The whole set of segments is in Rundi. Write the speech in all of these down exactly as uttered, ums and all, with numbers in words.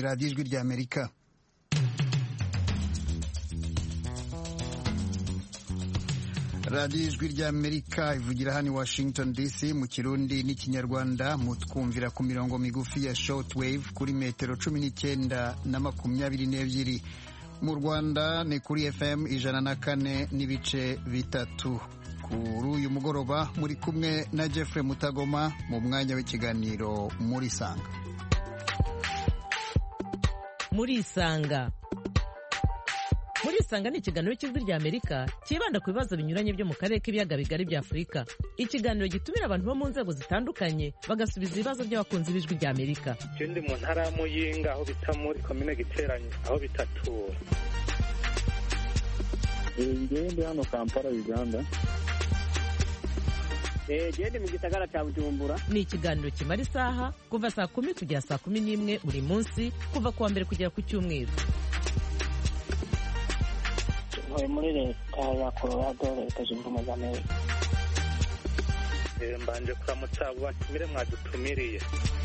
radiyo ijwi ry'Amerika. radiyo ijwi ry'Amerika ivugira hano i Washington D C mu Kirundi n'Ikinyarwanda, mutwumvira ku mirongo migufi ya shortwave kuri metero cumi n'icyenda na makumyabiri n'ebyiri. Mu Rwanda ni kuri F M ijana na kane n'ibice bitatu. Kuri uyu mugoroba muri kumwe na Jeffrey Mutagoma mu mwanya w'ikiganiro muri Sanga. Muri Sanga Muri Sanga ni ikiganiro cy'ijwi ry'Amerika kibanda ku bibazo binyuranye byo mu karere k'ibiyaga bigari bya Afurika. Ikiganiro gitumira abantu bo mu nzego zitandukanye bagasubiza ibibazo by'abakunzi b'ijwi ry'Amerika. Ikindi mu ntara ya Muyinga aho bita muri komine Giteranye aho bitatura. Ngende hano Kampala Uganda. Eh gende mu gisagara cya Bujumbura. Ni ikiganiro kimara isaha kuva saa kumi kugera saa kumi n'imwe buri munsi kuva kuwa mbere kugera ku cyumweru. Muri leta ya Colorado, leta zunze ubumwe za Amerika. Mbanje kuramutsa batumire mwadutumiriye.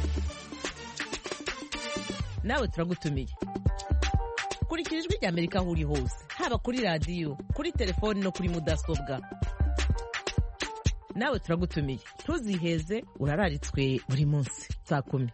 Nawe turagutumiye. Kurikira ijwi ry'Amerika aho uri hose, haba kuri radiyo, kuri telefoni no kuri mudasobwa. Nawe turagutumiye. Ntuziheze, urararitswe buri munsi saa kumi.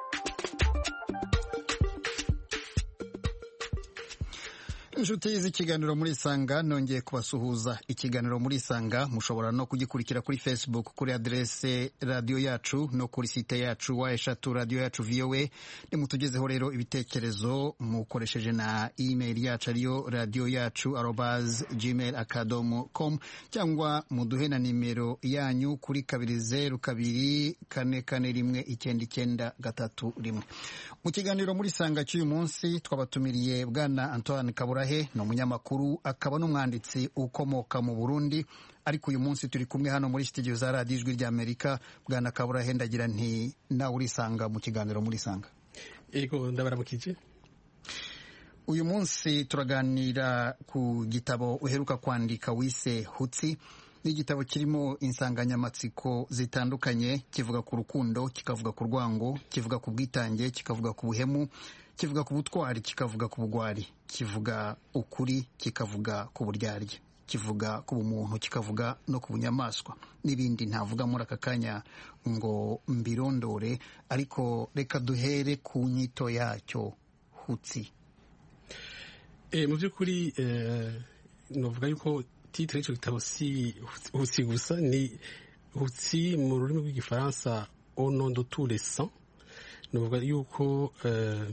Inshuti z'ikiganiro muri Sanga nongeye kubasuhuza. Ikiganiro muri Sanga mushobora no kugikurikira kuri Facebook kuri adresse radio yacu no kuri site yacu wa eshatu radio yacu V O A. Nimutugezeho rero ibitekerezo mukoresheje na email yacu ariyo radio yacu arobase gmail akadomo com cyangwa muduhe na nimero yanyu kuri kabiri zeru kabiri kane kane rimwe icyenda icyenda gatatu rimwe. Mu kiganiro muri Sanga cy'uyu munsi twabatumiriye bwana Antoine Kaburahe, ni umunyamakuru akaba n'umwanditsi ukomoka mu Burundi, ariko uyu munsi turi kumwe hano muri studio za radiyo ijwi ry'Amerika. Bwana Kaburahe, ndagira nti nawe urisanga mu kiganiro muri Sanga. Ego ndabaramukije. Uyu munsi turaganira ku gitabo uheruka kwandika wise Hutsi. Ni igitabo kirimo insanganyamatsiko zitandukanye, kivuga ku rukundo, kikavuga ku rwango, kivuga ku bwitange, kikavuga ku buhemu, kivuga ku butwari, kikavuga ku bugwari, kivuga ukuri, kikavuga ku buryarya, kivuga ku bumuntu, kikavuga no ku bunyamaswa n'ibindi ntavuga muri aka kanya ngo mbirondore, ariko reka duhere ku nyito yacyo Hutsi. Eh mu by'ukuri eh novuga yuko titre y'icyo gitabo si Hutsi gusa, ni Hutsi mu rurimi rw'igifaransa au nom de tous les saints. Novuga yuko eh,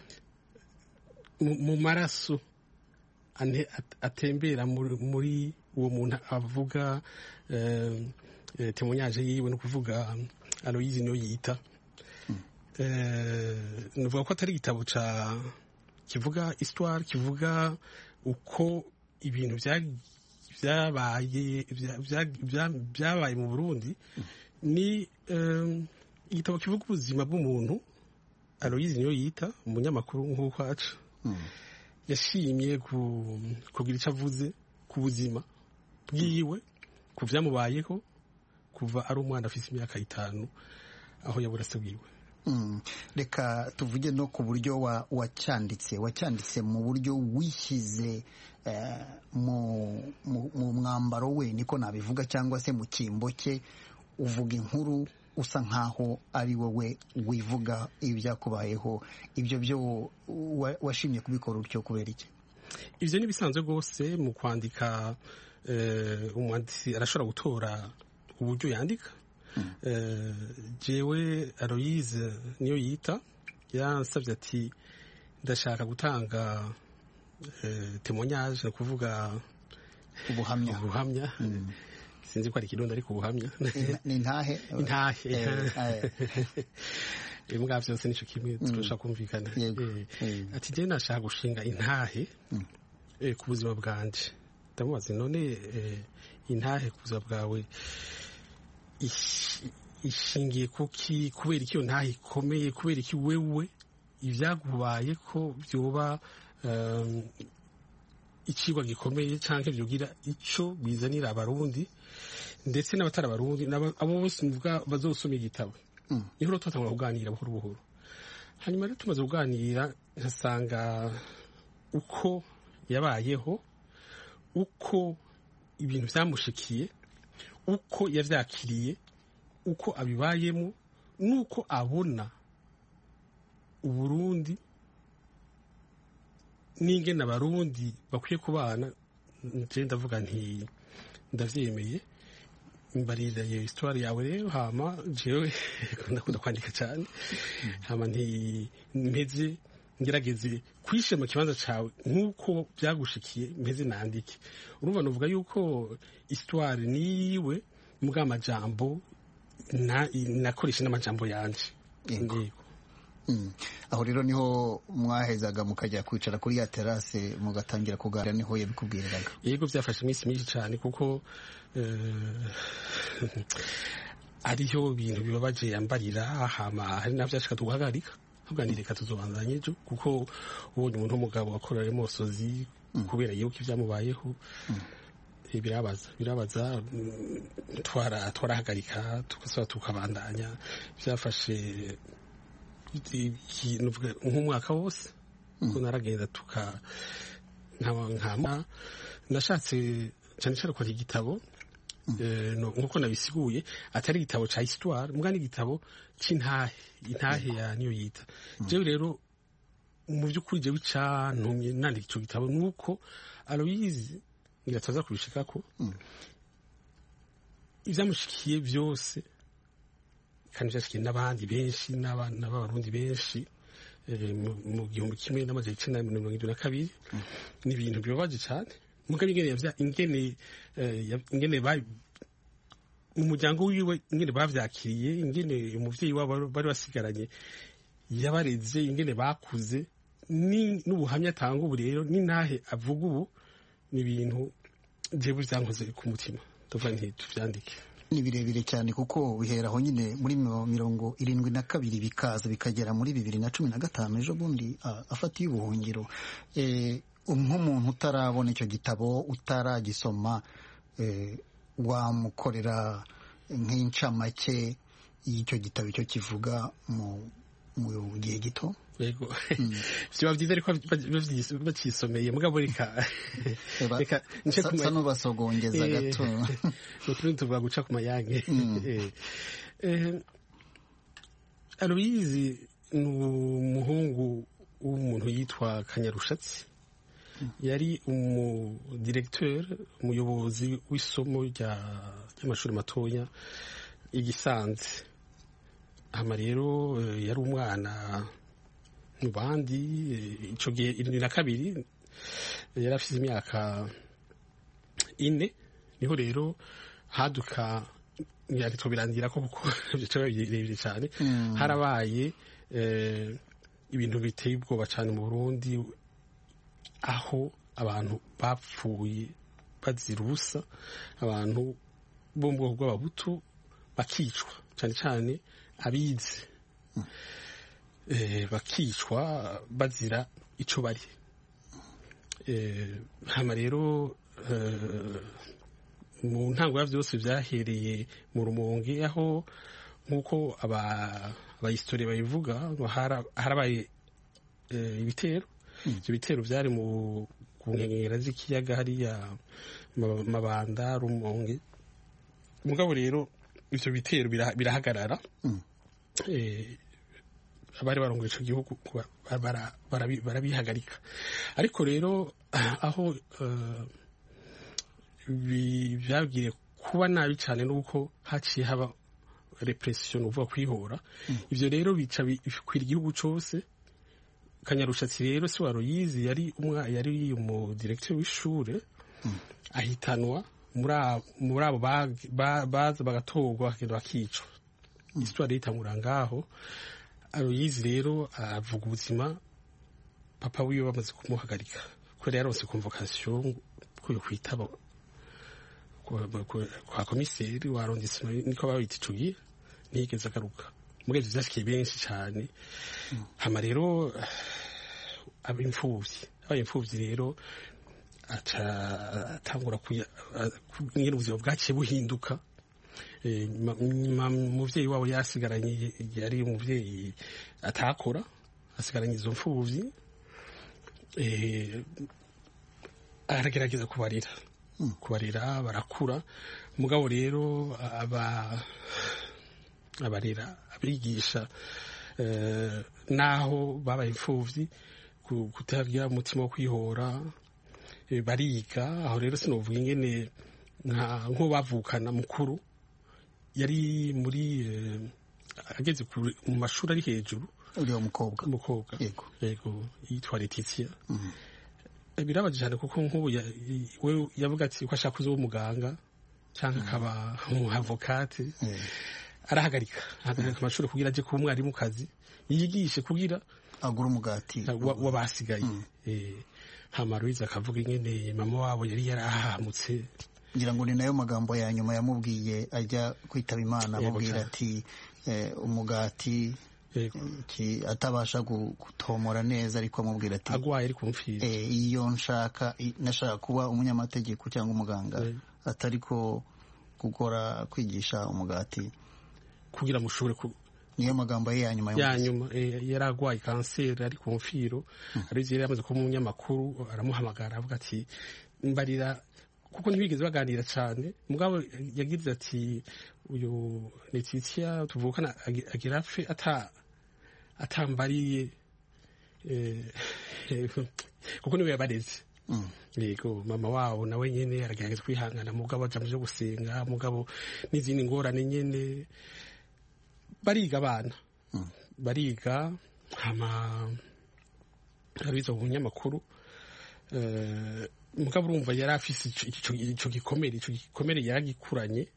mu maraso atembera muri uwo muntu avuga témoignage yiwe, no kuvuga Aloyizi niyo yita. Nuvuga ko atari igitabo ca kivuga histoire, kivuga uko ibintu byabaye byabaye mu Burundi. Ni igitabo kivuga ubuzima bw'umuntu. Aloyizi niyo yita umunyamakuru nk'uko aca yashimye kugira icyo avuze ku buzima bwiwe, ku byamubayeho kuva ari umwana afite imyaka itanu aho yabura se bwiwe. Reka tuvuge no ku buryo wacyanditse wacyanditse mu buryo wishyize mu mwambaro we, niko nabivuga, cyangwa se mu cyimbo cye, uvuga inkuru usa nkaho ari wowe wivuga ibyakubayeho. Ibyo byo washimye kubikora utyo kubera iki? Ibyo ni bisanzwe rwose mu kwandika. Umwanditsi arashobora gutora uburyo yandika. Jewe Aloyize niyo yita yansabye ati ndashaka gutanga témoignage, no kuvuga ubuhamya ubuhamya sinzi ko ari ikirundi ariko ubuhamya ni intahe intahe imbwa byose nico kimwe turashaka kumvikana. Ati je nashaka gushinga intahe ku buzima bwanje. Ndamubaza none intahe ku buzima bwawe ishingiye kuki, kubera iki iyo ntahe ikomeye, kubera iki wewe ibyagubaye ko byoba ikigwa gikomeye canke byogira ico bizanira abarundi ndetse n'abatari abarundi abo bose mvuga bazosoma igitabo. Niho rero twatangura kuganira buhoro buhoro. hanyuma rero tumaze kuganira nkasanga uko yabayeho, uko ibintu byamushikiye, uko yavyakiriye, uko abibayemo, nuko abona Uburundi n'ingene abarundi bakwiye kubana. Je ndavuga nti ndavyemeye, imbarira iyo histoire yawe rero, hama jewe ndakunda kwandika cyane, hama nti mpeze ngerageze kwishema mu kibanza cawe nk'uko byagushikiye, mpeze nandike. Urumva novuga yuko histoire niwe muga amajambo na nakoresha n'amajambo yanje. Yego. Mm. Aho rero niho mwahezaga mukajya kwicara kuri ya terrasse mugatangira kuganira, niho yabikubwiriraga? Yego, byafashe iminsi myinshi cyane kuko ariyo bintu bibabaje yambarira, hama hari navyo ashaka tugahagarika tuganire ka tuzobanzanye ejo, kuko ubonye umuntu w'umugabo akora remosozi kubera yuko ivyamubayeho. birabaza birabaza twara twarahagarika tugasaba tukabandanya. Byafashe nk'umwaka wose ko naragenda tuka nkaba nkama nashatse cyane cyane kwa igitabo nkuko nabisiguye, atari igitabo ca histoire mbwa ni igitabo c'intahe, intahe ya niyo yita. Jewe rero mu by'ukuri jewe icantumye nandika ico gitabo nuko Aloyizi ngirataza kubishikako ivyamushikiye byose, kandi byashikiye n'abandi benshi, n'abana b'abarundi benshi mu gihumbi kimwe n'amajana icenda na mirongo irindwi na kabiri. Ni ibintu bibabaje cyane, mugabe ingene yavya ingene ingene mu muryango wiwe ingene bavyakiriye, ingene umuvyeyi wabo bari basigaranye yabareze, ingene bakuze, ni n'ubuhamya atanga ubu rero n'intahe avuga ubu, ni ibintu jewe byankoze ku mutima. Tuvuga nti tuvyandike. Ni birebire cyane kuko biheraho nyine muri mirongo irindwi na kabiri bikaza bikagera muri bibiri na cumi na gatanu ejo bundi afatiye ubuhungiro. Nk'umuntu utarabona icyo gitabo, utaragisoma, wamukorera nk'incamake y'icyo gitabo icyo kivuga mu gihe gito? Yego, siba byiza ariko bakisomeye mugabo reka reka nsa n'ubasogongeza gato utundi tuvuga guca ku mayange. Aloyizi ni umuhungu w'umuntu yitwa Kanyarushatsi, yari umudirecteur, umuyobozi w'isomo ry'amashuri matoya igisanze. Hama rero yari umwana mu bandi, ico gihe irindwi na kabiri yari afite imyaka ine, niho rero haduka yarito birangira ko kuko byo birebire cyane. Harabaye ibintu biteye ubwoba cyane mu Burundi, aho abantu bapfuye bazira ubusa, abantu bo mu bwoko bw'abahutu bakicwa, cyane cyane abize bakicwa bazira ico bari. Hama rero mu ntango ya byose byahereye mu Rumonge, aho nk'uko abahistori bayivuga harabaye ibitero. Ibyo bitero byari mu ku nkengera z'ikiyaga hariya Mabanda, Rumonge. Mugabo rero ivyo bitero birahagarara. Abari barongoye ico gihugu barabihagarika. Ariko rero aho byabwiye kuba nabi cyane nuko haciye haba repression, uvuga kwihora. Ivyo rero bica bikwira igihugu cose. Kanyarushatsi rero si Aloyizi, yari umwa yari umu directeur w'ishure, ahitanwa muri abo baza bagatorwa bakagenda bakicwa. Histoire itangura ngaho. Aloyizi rero avuga ubuzima papa wiwe bamaze kumuhagarika, kubera yaronse convocation kuyo kwitaba kwa komiseri wa arrondissement, niko babita ico gihe, ntiyigeze agaruka. Mugeze vyashikiye benshi cyane. Hama rero abimfuvyi abimfuvyi rero atangura kugira ubuzima bwaciye buhinduka. Umuvyeyi wabo yasigaranye yari umuvyeyi atakora, asigaranye izo mfuvyi eh, aragerageza kubarira mm. kubarira barakura mugabo rero aba abarira abigisha eh, naho babaye imfuvyi kutagira umutima wo kwihora eh, bariga aho rero sinovuga ingene nko bavukana mukuru yari muri eh, ageze mu mashuri ari hejuru uriyo mukobwa umukobwa yego yego yitwa Letitia mm -hmm. birabaje cyane kuko nk'ubu we yavuga ati ko ashaka kuzo umuganga cyangwa akaba umuavocate mm. arahagarika ahagarika amashuri kugira aje kuba umwarimu kazi yigishe kugira agura umugati wabasigaye mm. eh hama Louise akavuga ingene mama wabo yari yarahamutse ngira ngo ni nayo magambo ya nyuma yamubwiye ajya kwitaba Imana amubwira ati eh, umugati ki atabasha gutomora neza ariko amubwira ati agwaye ari kumfira eh iyo nshaka nashaka kuba umunyamategeko cyangwa umuganga yeah. atariko gukora kwigisha umugati kugira mushobore ku niyo magambo ye yanyuma yanyuma eh, yaragwaye kanseri ari kumfiro hmm. ari yari yamaze kuba umunyamakuru aramuhamagara avuga ati mbarira kuko ntibigeze baganira cyane mugabo yagize ati uyu Letitia tuvukana agira fe ata atambariye eh kuko niwe yabareze mm. yego mama wabo nawe nyene aragerageza kwihangana mugabo aja mu gusenga mugabo n'izindi ngorane nyene bariga abana mm. bariga hama abizo bunyamakuru eh mugabo urumva yari afise ico ico gikomere ico gikomere yaragikuranye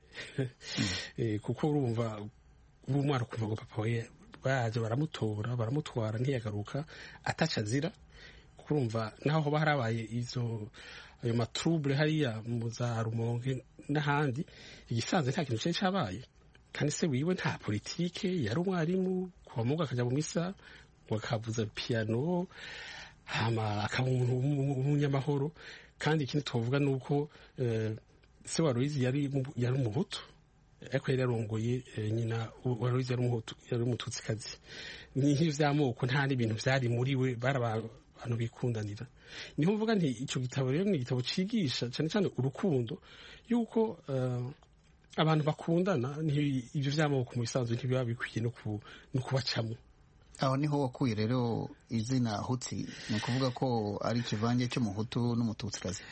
eh kuko urumva urumwara kuva ngo papa we baje baramutora baramutwara ntiyagaruka atacazira kurumva naho hoba harabaye izo ayo matrouble hariya mu za Rumonge n'ahandi igisanze nta kintu cyo cyabaye kandi se wiwe nta politike yari umwarimu kuva muga akaja mu misa wakavuza piano hama akaba umuntu w'umunyamahoro kandi ikindi tuvuga nuko uh, se wa Louise yari yari umuhutu ariko yari yarongoye nyina wa Louise yari umuhutu yari umututsikazi ni nk'ivyo vy'amoko nta n'ibintu vyari muri we barabantu bikundanira niho mvuga nti ico gitabo rero ni igitabo cigisha cyane cyane urukundo yuko uh, abantu bakundana ni ivyo vy'amoko mu bisanzwe ntibiba bikwiye no kubacamo aho niho wakuye rero izina Hutsi ni kuvuga ko ari kivange cyo muhutu n'umututsikazi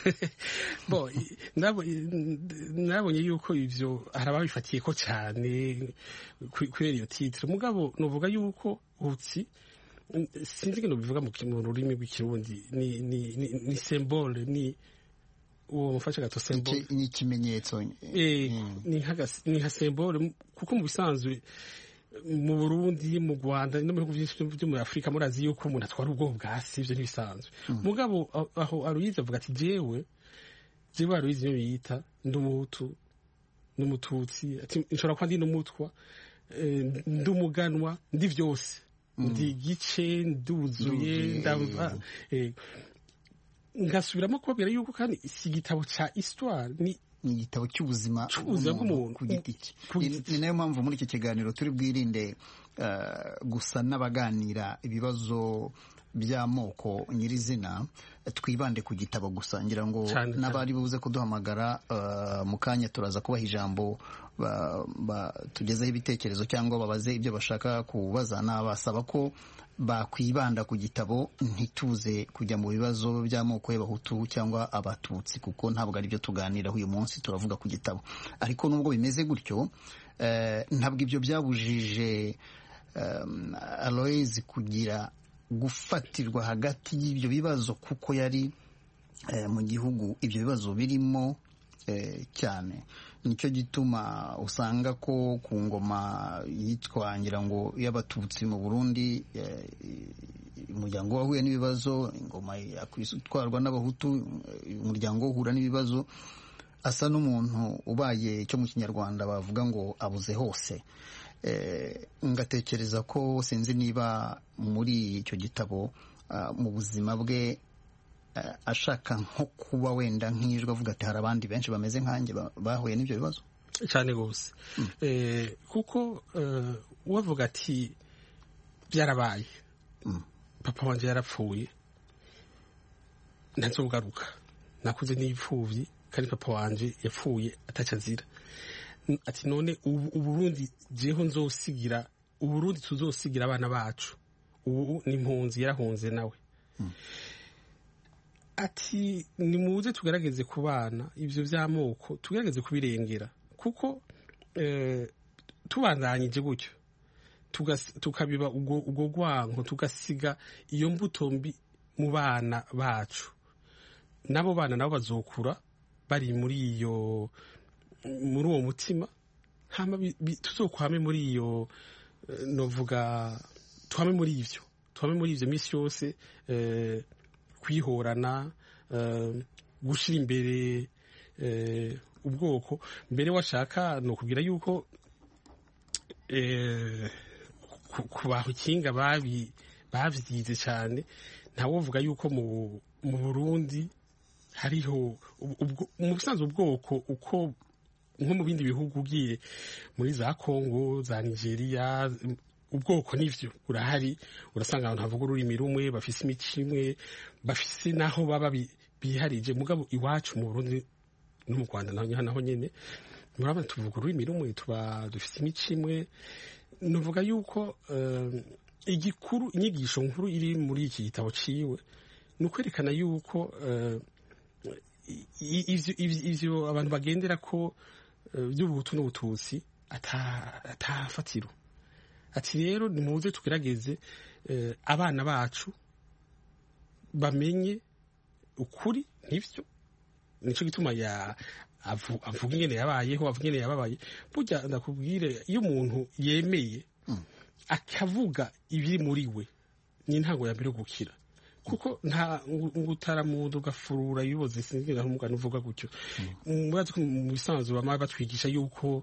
bo nabo nabonye yuko ivyo harababifatiye ko cyane kwera iyo titre mugabo novuga yuko Hutsi sinzi ngo bivuga mu rurimi rw'ikirundi ni ni ni symbole ni uwo mufasha gato symbole ni ikimenyetso eh ni nka ni nka symbole kuko mu bisanzwe mu Burundi mu Rwanda no mu bihugu byinshi byo muri Afrika murazi yuko umuntu atwara ubwo bwasi ivyo ntibisanzwe mm. mugabo aho Aloyize avuga ati jewe jewe Aloyize yo yita ndumuhutu n'umututsi ati nshobora kwa ndi n'umutwa eh, ndumuganwa ndi vyose mm. ndi gice nduzuye ndamva eh, ngasubiramo kubabwira yuko kandi iki gitabo ca histoire ni ni igitabo cy'ubuzima bw'umuntu ku giti cye ni nayo mpamvu muri iki kiganiro turi bwirinde uh, gusa n'abaganira ibibazo by'amoko nyirizina twibande ku gitabo gusa ngira ngo n'abari buze kuduhamagara uh, mu kanya turaza kubaha ijambo tugezeho ibitekerezo cyangwa babaze ibyo bashaka kubaza n'abasaba ko bakwibanda ku gitabo ntituze kujya mu bibazo by'amoko y'abahutu cyangwa abatutsi kuko ntabwo ari byo tuganiraho uyu munsi turavuga ku gitabo ariko nubwo bimeze gutyo eh, ntabwo ibyo byabujije um, Aloyize kugira gufatirwa hagati y'ibyo bibazo kuko yari eh, mu gihugu ibyo bibazo birimo eh, cyane nicyo gituma usanga ko ku ngoma yitwa ngira ngo y'abatutsi mu Burundi umuryango eh, wahuye n'ibibazo ingoma yakwitwarwa n'abahutu umuryango uhura n'ibibazo asa n'umuntu ubaye cyo mu kinyarwanda bavuga ngo abuze hose eh, ngatekereza ko sinzi niba muri icyo gitabo uh, mu buzima bwe ashaka nko kuba wenda nk'ijwi avuga ati hari abandi benshi bameze nkanjye bahuye n'ibyo bibazo cyane gose mm. eh, kuko uh, uwavuga ati byarabaye papa wanje yarapfuye ntazogaruka nakuze n'ipfuvyi kandi papa wanje yapfuye atacazira ati none uburundi jeho nzosigira uburundi tuzosigira abana bacu ubu ni impunzi yarahunze nawe hmm. ati nimuze tugerageze kubana ivyo vy'amoko tugerageze kubirengera kuko eh, tubandanyije gutyo tukabiba ubwo gwanko tugasiga iyo mbuto mbi mu bana bacu nabo bana nabo bazokura bari muri iyo muri uwo mutima hama tuzokwame muri iyo novuga twame muri ivyo twame muri ivyo misi yose eh, kwihorana eh, gushira imbere eh, ubwoko mbere washaka no kugira yuko eh, kubaho kinga babi bavyize cyane ntawovuga yuko mu mu Burundi hariho mu busanzwe ubwoko uko nko mu bindi bihugu ugiye muri za Kongo za Nigeria ubwoko nivyo urahari urasanga abantu havuga ururimi rumwe bafise imico imwe bafise naho baba biharije mugabo iwacu mu Burundi no mu Rwanda naho nyene murabona tuvuga ururimi rumwe tuba dufise imico imwe nuvuga yuko uh, igikuru inyigisho nkuru iri muri iki gitabo ciwe nukwerekana yuko uh, ivyo ivyo abantu bagendera ko by'ubuhutu n'ubututsi atafatiro ati rero nimuze tugerageze abana bacu bamenye ukuri nivyo nico gituma ya avuga ingene yabayeho avuga ingene yababaye burya ndakubwire iyo umuntu yemeye akavuga ibiri muri we ni ntango ya mbere gukira kuko nta ngutaramundo gafurura yuboze singira umugano uvuga gutyo murazi ko mu bisanzwe bama batwigisha yuko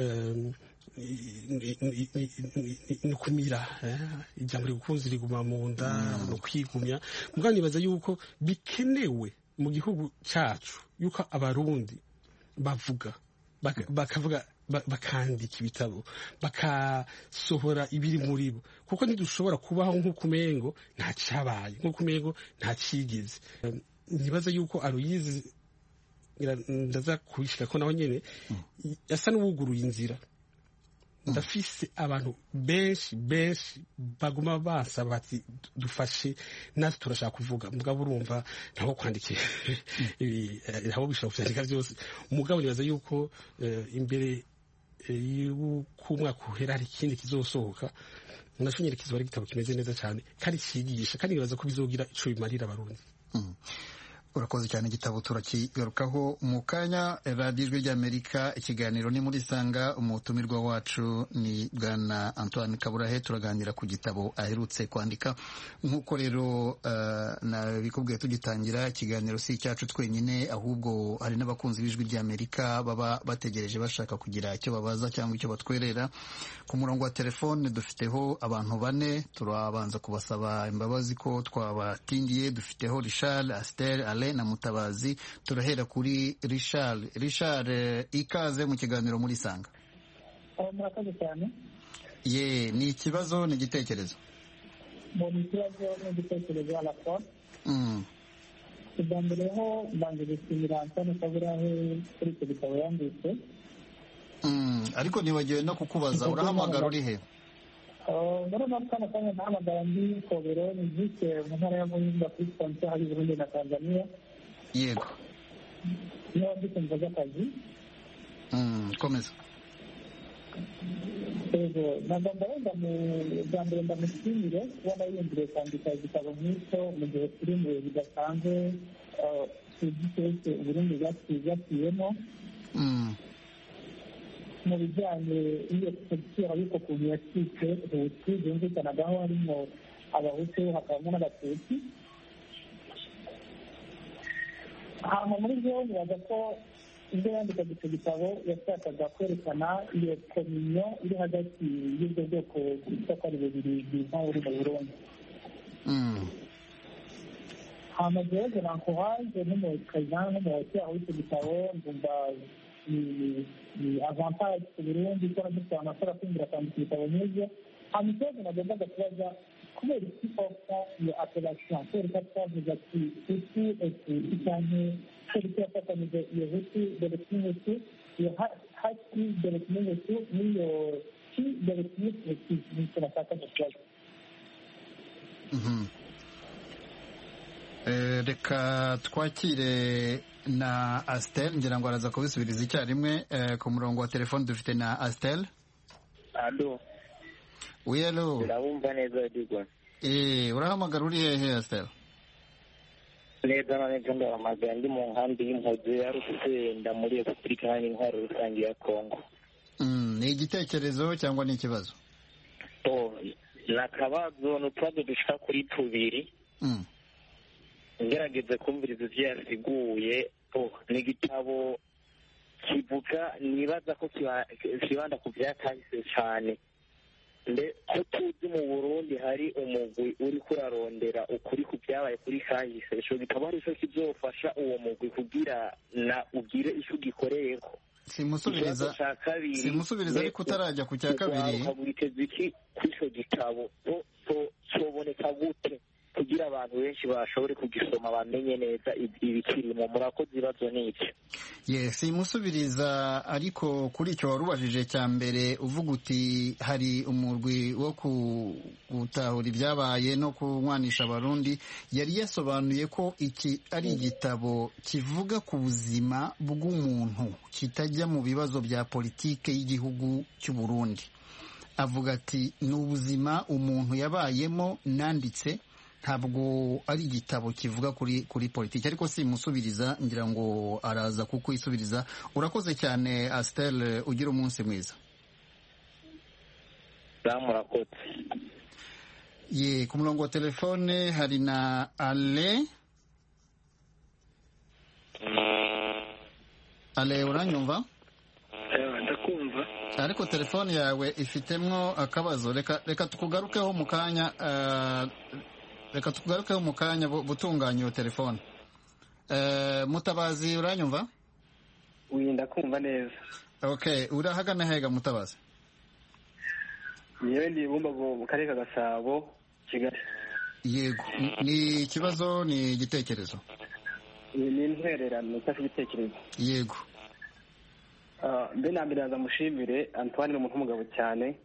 nukumira ijambo rigukunze riguma mu nda no kwigumya mugani baza yuko bikenewe mu gihugu cyacu yuko abarundi bavuga bakavuga bakandika ibitabo bakasohora ibiri muri bo kuko ntidushobora kubaho nk'uko umengo nta cyabaye nk'uko umengo nta cigeze nibaza yuko Aloyize ndaza kubishika ko naho nyene yasa n'uwuguruye inzira ndafise abantu benshi benshi baguma basaba bati dufashe natwe turashaka kuvuga mugabo urumva ntaho kwandikiye ntaho bishobora kuvyandika byose umugabo nibaza yuko imbere y'uko umwaka uhera hari ikindi kizosohoka nashonyere kizoba ari igitabo kimeze neza cyane kandi cigisha kandi nibaza ko bizogira ico bimarira abarundi. Urakoze cyane igitabo turakigarukaho mu kanya. Radiyo Ijwi ry'Amerika, ikiganiro ni muri Sanga. Umutumirwa wacu ni Bwana Antoine Kaburahe, turaganira ku gitabo aherutse kwandika. Nk'uko rero uh, nabikubwiye tugitangira, ikiganiro si icyacu twenyine, ahubwo hari n'abakunzi b'Ijwi ry'Amerika baba bategereje bashaka kugira icyo babaza cyangwa icyo batwerera. Ku murongo wa telefone dufiteho abantu bane, turabanza kubasaba imbabazi ko twabatindiye. Dufiteho Richard, Astel, na Mutabazi. Turahera kuri Richard. Richard, ikaze mu kiganiro muri Sanga. Murakoze cyane. Ye, ni ikibazo ni igitekerezo? Mu ikibazo n'igitekerezo ala fois. Mm. Kidambere ho banje gusimira Antoine Kaburahe kuri icyo gitabo yanditse. Mm, ariko nibagiwe no kukubaza, urahamagara uri he? Uh, Murana kana kanya nahamagara ndi Kobero, ni jike mu ntara ya Muyinga kuri frontiere hari Burundi na Tanzania. Yego. Niyo ndiko mvuga kazi. Mm, komeza. Ego, nagomba wenda mu bwambere ndamushimire kubona yiyumvire kwandika igitabo nk'icyo mu gihe kiri mu bidasanzwe tugitetse Uburundi bwatiyemo. Mm. Mu bijyanye n'iyo politiki ariko ukuntu yacitse Hutu, byumvikanagaho harimo Abahutu hakabamo n'Abatutsi. Hanyuma muri byo bibaza ko ibyo yandikaga icyo gitabo yashakaga kwerekana iyo kominyo iri hagati y'ubwo bwoko bwitwa ko ari bubiri bwiza buri mu Burundi. Hanyuma jewe nankohaje n'umukazana n'umuhoti aho icyo gitabo ndumva ni avantage ku Burundi ko dufite amasura kwinjira kwandika ibitabo nk'ibyo. Hanyuma ikibazo nagombaga kubaza kubera iki ofta iyo apelation kubera ko twavuze ati hutu etuti cyane kubera ko yafatanije iyo hutu dore kimwe iyo haki dore kimwe n'iyo ki dore kimwe nicyo bashaka mu kibazo. Reka twakire na Astel, ngira ngo araza kubisubiriza icyarimwe. Ku murongo wa telefone dufite na Astel. Alo. Oui, alo. Urabumva neza digwa? Eh, urahamagara uri hehe Astel? Neza na neza ndahamagara ndi mu nkambi y'impuzu ya Rusenda muri Repubulika Iharanira Intwaro Rusange ya Kongo. Mm, ni igitekerezo cyangwa ni ikibazo? Oh, nakabazo n'utwazo dushika kuri tubiri. Mm. Ngerageze kumviriza ivyo yasiguye. Oh, ni igitabo kivuga nibaza ko kibanda ku vyakahise cyane. Mbe ko tuzi mu Burundi hari umugwi uri kurarondera ukuri ku byabaye kuri kahise, ico gitabo ari cyo kizofasha uwo mugwi kugira na ugire ico gikoreyeko. Simusubiriza simusubiriza ariko utarajya ku cya kabiri. Ukagwiteza iki kw'ico gitabo so so soboneka gute kugira abantu benshi bashobore kugisoma bamenye neza ibikirimo. Murakoze ibibazo n'iki? Yes, simusubiriza ariko kuri icyo warubajije cya mbere uvuga uti hari umurwi wo gutahura ibyabaye no kunywanisha abarundi, yari yasobanuye ko iki ari igitabo kivuga ku buzima bw'umuntu kitajya mu bibazo bya politike y'igihugu cy'u Burundi. Avuga ati ni ubuzima umuntu yabayemo nanditse, ntabwo ari igitabo kivuga kuri kuri politiki, ariko simusubiriza ngira ngo araza kukwisubiriza. Urakoze cyane Astel, ugira umunsi mwiza. Murakoze. Ye, ku murongo wa telefone hari na Ale. Ale, uranyumva? Eh, ndakumva. Ariko telefone yawe ifitemwo akabazo. Reka reka tukugarukeho mu kanya. Uh, reka tukugarukeho mu kanya butunganya iyo telefone. Uh, Mutabazi, uranyumva? Winda kumva neza. Okay, urahagana hega Mutabazi? Yewe ndi Bumbogo mu karere ka Gasabo, Kigali. Yego, ni ikibazo ni igitekerezo? Ni intwererano cyangwa igitekerezo. Yego. Ah, mbe nambere ndamushimire Antoine n'umuntu w'umugabo cyane.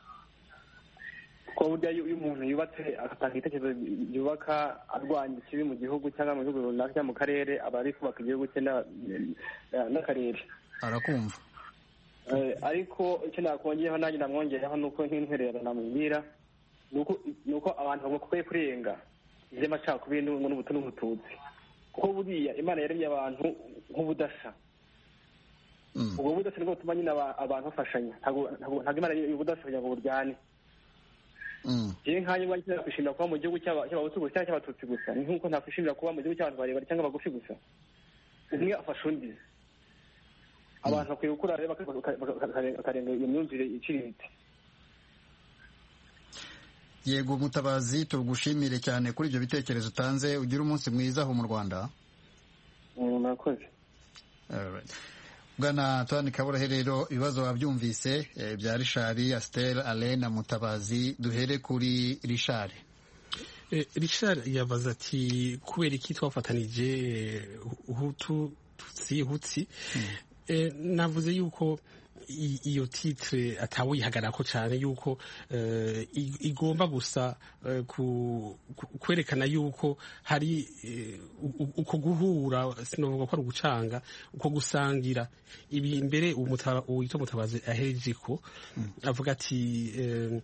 Ko burya iyo umuntu yubatse agatanga igitekerezo yubaka arwanya ikibi mu gihugu cyangwa mu gihugu runaka mu karere, aba ari kubaka igihugu cye n'akarere. Arakumva. Eh, ariko icyo nakongeraho nanjye namwongeraho nuko nk'intwererano namubwira nuko nuko abantu bakwiye kurenga iby'amacakubiri n'ubutu n'ubututsi, kuko buriya Imana yaremye abantu nk'ubudasa. Ubwo budasa nibwo butuma nyine abantu bafashanya, ntabwo Imana y'ubudasa kugira ngo buryane. Jewe nkanye mwa cyangwa kwishimira kuba mu gihugu cy'abahutu gusa cyangwa cy'abatutsi gusa, ni nkuko ntakwishimira kuba mu gihugu cy'abantu barebare cyangwa bagufi gusa. Umwe afasha undi. Abantu bakwiye gukura rero bakarenga iyo myumvire iciriritse. Yego Mutabazi, tugushimire cyane kuri ibyo bitekerezo utanze. Ugira umunsi mwiza aho mu Rwanda. Murakoze. Alright. Bwana Antoine Kaburahe, rero ibibazo wabyumvise bya Richard, Astel, Alain na Mutabazi. Duhere kuri Richard. Eh, Richard yabaza ati kubera iki twafatanije Hutu Tutsi Hutsi. Hmm. Eh, navuze yuko iyo titre atawihagarako cyane yuko uh, igomba gusa uh, ku, kwerekana yuko hari uh, uko guhura, sinovuga ko ari ugucanga, uko gusangira ibi mbere uwitwa Mutabazi ahereje ko mm. avuga ati uh,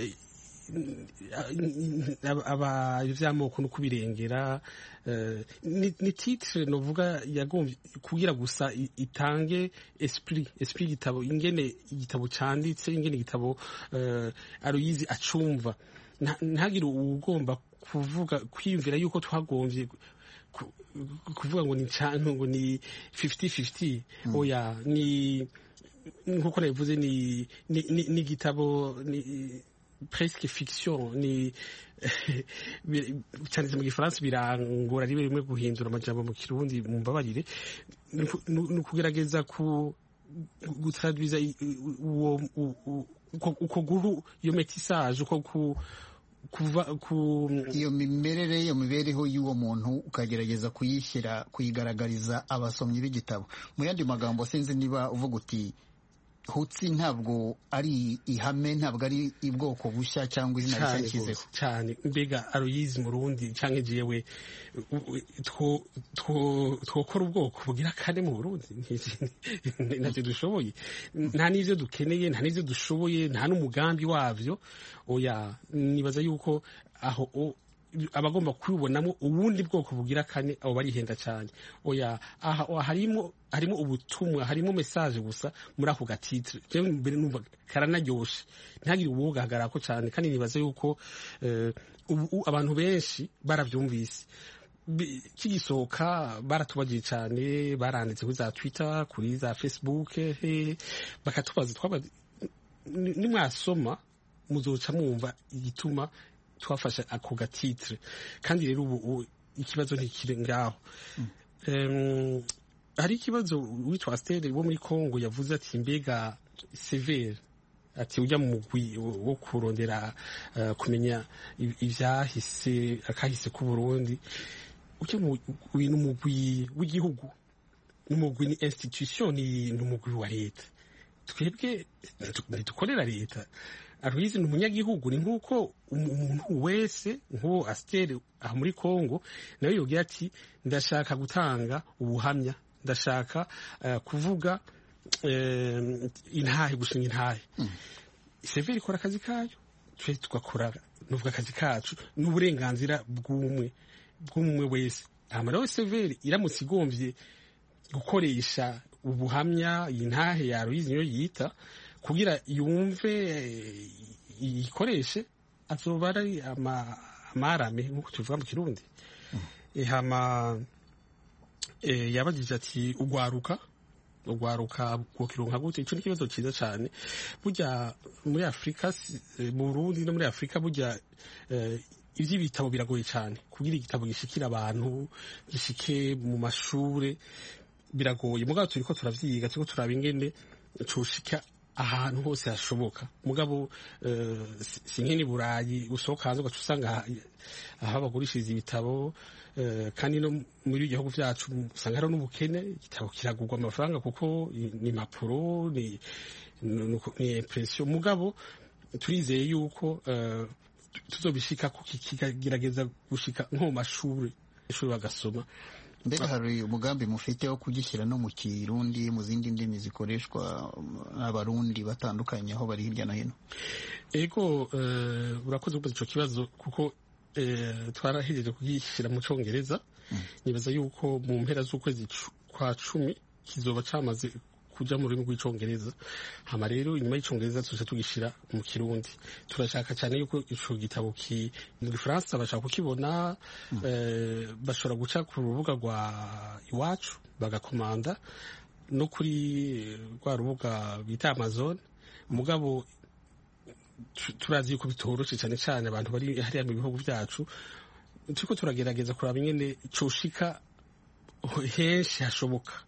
aba ivy'amoko no kubirengera. Ni titre novuga yagombye kugira gusa itange esprit esprit gitabo, ingene igitabo canditse, ingene igitabo Aloyizi acumva, ntagire ugomba kuvuga kwiyumvira yuko twagombye kuvuga ngo ni canke ngo ni fifty fifty. Oya, ni nkuko nabivuze, ni ni igitabo ni presque fiction, ni cyane mu Gifaransa birangora ribe rimwe guhindura amajambo mu Kirundi, mu mbabarire. Ni kugerageza ku gutraduiza uwo uko guhu iyo métissage, uko ku kuva ku iyo mimerere iyo mibereho y'uwo muntu ukagerageza kuyishyira kuyigaragariza abasomyi b'igitabo. Mu yandi magambo sinzi niba uvuga uti Hutsi ntabwo ari ihame, ntabwo ari ibwoko bushya cyangwa izina rishya yashyizeho cyane. Mbega Aloyizi mu Burundi cyangwa jewe twokora ubwoko bugira kane mu Burundi? Ntacyo dushoboye, nta n'ivyo dukeneye, nta n'ivyo dushoboye, nta n'umugambi wavyo. Oya, nibaza yuko aho abagomba kubibonamo ubundi bwoko bugira kane abo barihenda cyane. Oya, aha harimo harimo ubutumwa, harimo message gusa muri ako gatitre. Jewe mbere numva karanaryoshe, ntagire ubugahagarara ko cyane, kandi nibaza yuko ubu abantu benshi baravyumvise. Kigisohoka baratubagiye cyane, baranditse kuri za Twitter, kuri za Facebook, bakatubaza twaba nimwasoma muzoca mwumva igituma twafashe ako gatitre. Kandi rero ubu ikibazo ntikiri ngaho. mm. um, hari ikibazo witwa Astere wo muri Kongo yavuze ati mbega severe ati ujya mu mugwi wo kurondera uh, kumenya ivyahise akahise ku Burundi, ujya mu mugwi w'igihugu, n'umugwi ni institution, ni umugwi wa leta. Twebwe dukorera leta. Aloyizi ni umunyagihugu, ni nk'uko umuntu wese nk'uwo Astere aha muri Kongo nawe yogira ati ndashaka gutanga ubuhamya, ndashaka uh, kuvuga uh, intahe, gushinga intahe. mm. Severi ikora akazi kayo, twe tugakora nuvuga akazi kacu n'uburenganzira bw'umwe bw'umwe wese. Hama rero Severi iramutse igomvye gukoresha ubuhamya, intahe ya Aloyizi niyo yita, kugira yumve ikoreshe, azoba ari amarame nk'uko tuvuga mu Kirundi. mm. Hama e, yabagije ati ugwaruka ugwaruka bwokironka gute? Ico ni ikibazo cyiza cyane. Burya muri Afrika, mu Burundi no muri Afrika, burya e, ivy'ibitabo biragoye cyane. Kugira igitabo gishikira abantu, gishike mu mashure, biragoye. Mugabo turiko turavyiga, turiko turaba ingene coshika ahantu hose hashoboka. Mugabo uh, si nk'ini Burayi usohoka hanze ugaca usanga aho bagurishiriza ibitabo, uh, kandi no muri igihugu vyacu usanga hari n'ubukene. Igitabo kiragurwa amafaranga kuko ni impapuro, ni ni impression. Mugabo turizeye yuko uh, tuzobishika ko kigerageza gushika nko mu mashuri ishuri bagasoma. Mbega hari umugambi mufite wo kugishyira no mu Kirundi, mu zindi ndimi zikoreshwa n'abarundi batandukanye aho bari hirya no hino? Ego, urakoze kubaza ico kibazo kuko twarahejeje kugishyira mu Congereza. mm. Nibaza yuko mu mpera z'ukwezi kwa cumi kizoba camaze kuja mu rurimi rw'icongereza. Hama rero inyuma y'icongereza tuza tugishira mu Kirundi. Turashaka cyane yuko ico gitabo ki mu Gifaransa bashaka kukibona, mm. eh, bashobora guca ku rubuga rwa iwacu bagakomanda no kuri rwa rubuga bita Amazon. Mugabo turazi yuko bitoroshe cyane cyane abantu bari hariya mu bihugu vyacu. Turiko turagerageza kuraba ingene coshika henshi hashoboka.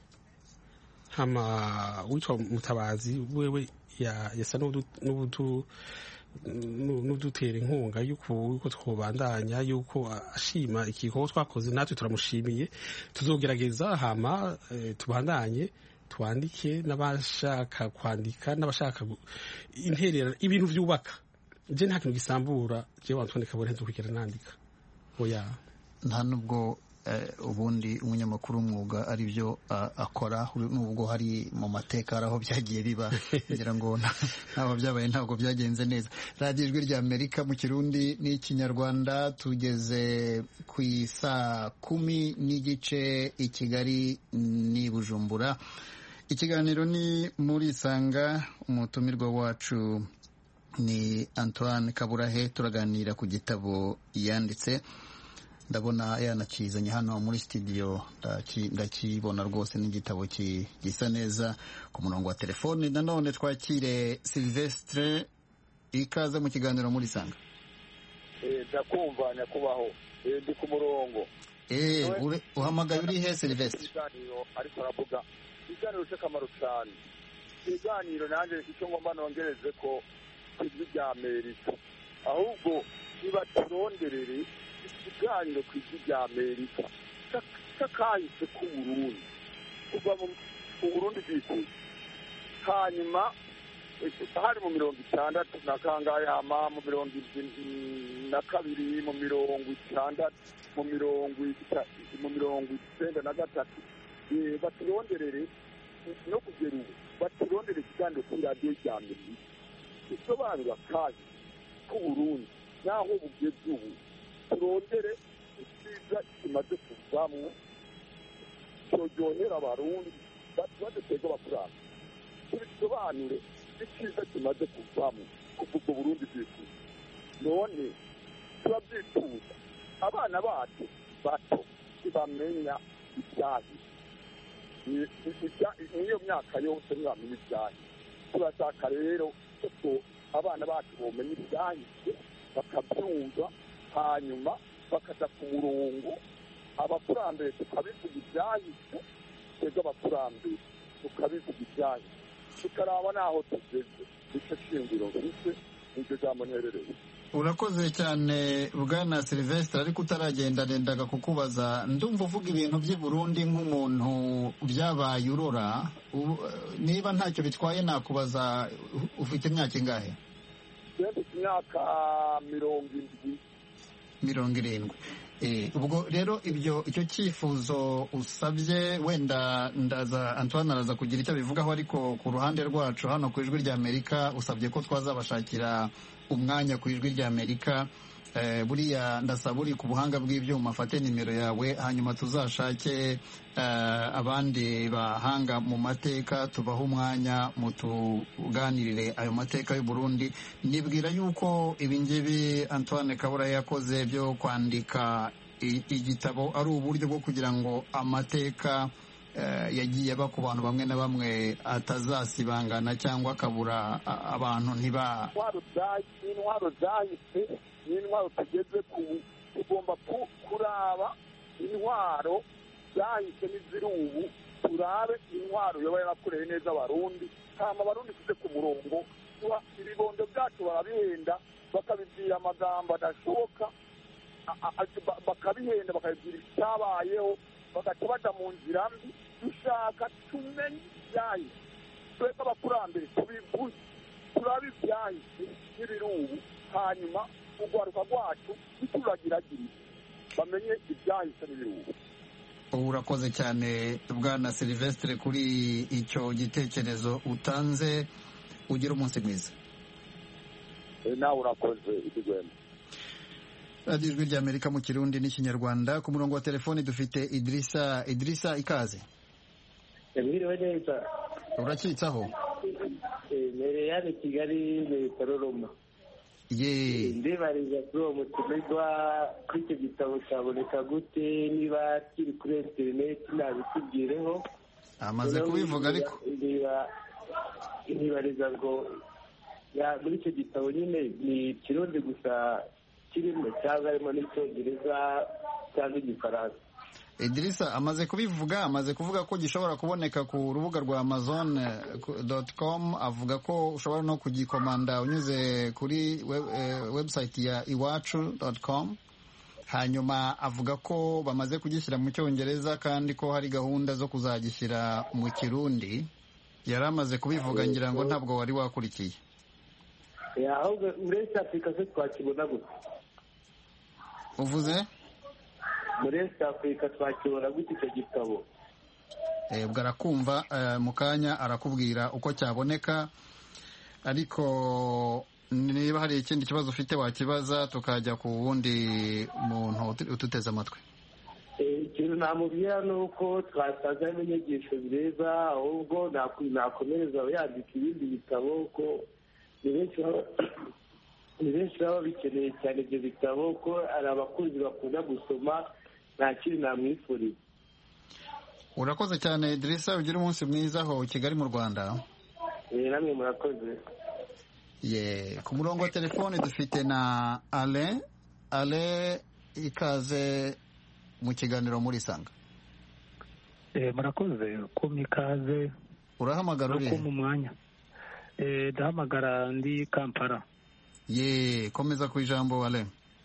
Hama witwa Mutabazi wewe yasa n'ubutu n'udutera inkunga yuko twobandanya, yuko ashima ikigo twakoze, natwe turamushimiye. Tuzogerageza hama e, tubandanye twandike n'abashaka kwandika n'abashaka interera ibintu vyubaka. Je nta kintu gisambura je Antoine Kabore nzokwigira nandika. Oya, nta nubwo Uh, ubundi umunyamakuru umwuga ari byo uh, akora, nubwo hari mu mateka aho byagiye biba kugira ngo nabo byabaye ntabwo byagenze neza. Radio Ijwi rya Amerika mu Kirundi n'Ikinyarwanda, tugeze ku isaa kumi n'igice i Kigali ni Bujumbura. Ikiganiro ni muri Sanga, umutumirwa wacu ni Antoine Kaburahe. Turaganira ku gitabo yanditse, ndabona yanakizanye hano muri studio, ndakibona rwose n'igitabo gisa neza. Ku murongo wa telefone nanone twakire Silvestre, ikaze mu kiganiro muri Sanga. Eh, ndakumva nyakubaho. Eh, ndi ku murongo. Eh, ure uhamagaye uri he Silvestre? Ikiganiro ariko aravuga ikiganiro cy'akamaro cyane. Ikiganiro nanjye icyo ngomba nongereze ko kwijwi rya Amerika. Ahubwo ntibaturonderere ikiganiro ku isi rya amerika cy'akahise k'uburundi kuva mu burundi bwikuye hanyuma hari mu mirongo itandatu na kangahe hama mu mirongo na kabiri mu mirongo itandatu mu mirongo mu mirongo icyenda na gatatu baturonderere no kugera ubu baturondere ikiganiro kuri radiyo rya amerika isobanura kandi k'uburundi naho bugeze ubu turondere icyiza kimaze kuvamwo cyoryohera abarundi badutega abakurambere tubisobanure icyiza kimaze kuvamwo kuva ubwo burundi bwifuza none turabyifuza abana bacu bato ntibamenya ibyahi niyo myaka yose ntibamenya ibyahi turashaka rero ko abana bacu bomenya ibyahise bakabyumva hanyuma bakaja ku murongo abakurambere tukabivuga ibyahise twebwe abakurambere tukabivuga ibyahise tukaraba n'aho tugeze icyo shingiro mfise n'iryo jambo nterereye. Urakoze cyane Bwana Sylvestre, ariko utaragenda nendaga kukubaza, ndumva uvuga ibintu by'i Burundi nk'umuntu byabaye urora, niba ntacyo bitwaye nakubaza ufite imyaka ingahe? Mfite imyaka mirongo indwi. mirongo irindwi. Ubwo rero ibyo icyo cyifuzo usabye, wenda ndaza Antoine araza kugira icyo bivugaho, ariko ku ruhande rwacu hano ku ijwi rya Amerika usabye ko twazabashakira umwanya ku ijwi rya Amerika. Buriya ndasaba uri ku buhanga bw'ibyuma afate nimero yawe, hanyuma tuzashake abandi bahanga mu mateka tubaha umwanya mutuganirire ayo mateka y'u Burundi. Nibwira yuko ibingibi Antoine Kabura yakoze byo kwandika igitabo ari uburyo bwo kugira ngo amateka yagiye aba ku bantu bamwe na bamwe atazasibangana cyangwa akabura abantu ntiba intwaro zahise n'intwaro tugeze ku tugomba kuraba intwaro zahise n'iziri ubu, turabe intwaro yoba yarakoreye neza abarundi, hama abarundi tuze ku murongo, ibibondo byacu barabihenda bakabibwira amagambo adashoboka, bakabihenda bakabibwira icyabayeho, bagaca baja mu nzira mbi. Dushaka tumenye ibyahise, twebwe abakurambere tubivuze, turabe ibyahise n'ibiri ubu, hanyuma urwaruka rwacu ntituragiragire bamenye ibyahise n'ibiri ubu. Urakoze cyane Bwana Sylvestre kuri icyo gitekerezo utanze, ugira umunsi mwiza. Nawe urakoze idigwema. Radio Ijwi rya Amerika mu Kirundi n'Ikinyarwanda. Ku murongo wa telefoni dufite Idrissa. Idrissa, ikaze. Mwiriwe neza. Urakitsaho? Mbere yani Kigali mu Karoroma. Ye. Ndibariza kuri uwo mutumirwa kuri icyo gitabo cyaboneka gute, niba kiri kuri internet nabitubwireho. Amaze kubivuga ariko. Ndibariza ngo ya muri icyo gitabo nyine ni Kirundi gusa kirimo cyangwa harimo n'icyongereza cyangwa igifaransa? Idrissa amaze kubivuga, amaze kuvuga ko gishobora kuboneka ku rubuga rwa amazon dot com, avuga ko ushobora no kugikomanda unyuze kuri web, eh, website ya iwacu dot com. Hanyuma avuga ko bamaze kugishyira mu cyongereza kandi ko hari gahunda zo kuzagishyira mu Kirundi. Yari amaze kubivuga, ngira ngo ntabwo wari wakurikiye. Ya ahubwo muri Afrika se twakibona gute? Uvuze? Muri Afrika twakibona gute icyo gitabo? Eh, ubwo arakumva mu kanya arakubwira uko cyaboneka, ariko niba hari ikindi kibazo ufite wakibaza tukajya ku wundi muntu ututeze amatwi. Ikintu namubwira ni uko twasaza n'inyigisho nziza, ahubwo nakomereza yandika ibindi bitabo, ko ni benshi ni benshi baba bikeneye cyane ibyo bitabo, ko ari abakunzi bakunda gusoma, nta kindi namwifuriza. Urakoze cyane Idrissa, ugira umunsi mwiza aho Kigali mu Rwanda. Eh, namwe murakoze. Ye, ku murongo wa telefone dufite na Alain. Alain, ikaze mu kiganiro muri Sanga. Eh, murakoze ko mikaze. Urahamagara uri mu mwanya? Eh, ndahamagara ndi Kampala. Ye, komeza ku ijambo Alain.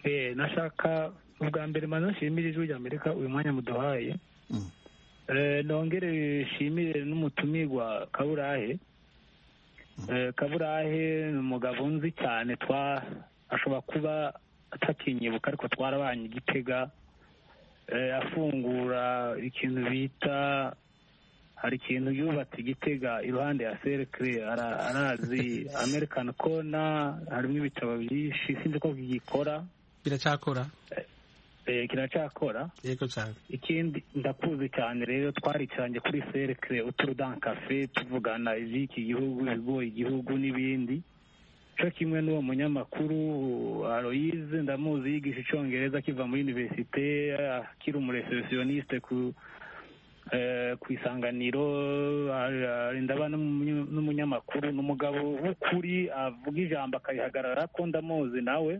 eh nashaka ubwa mbere maze nshimire ijwi rya Amerika uyu mwanya muduhaye eh nongere nshimire n'umutumirwa Kaburahe eh Kaburahe ni umugabo nzi cyane twa ashobora kuba atakinyibuka ariko twarabanye Gitega eh afungura ikintu bita hari ikintu yubatse Gitega iruhande ya Cercle arazi American Corner harimo ibitabo byinshi sinzi ko gikora biracakora eh kiracakora yego cyane ikindi ndakuzi cyane rero twaricanye kuri Cercle uturudan cafe tuvugana iziki gihugu bigoye igihugu n'ibindi cyo kimwe n'uwo munyamakuru Aloise ndamuzi yigisha icyongereza kiva muri universite akiri umureceptioniste ku ku isanganiro ndaba n'umunyamakuru n'umugabo w'ukuri avuga ijambo akayihagarara ko ndamuzi nawe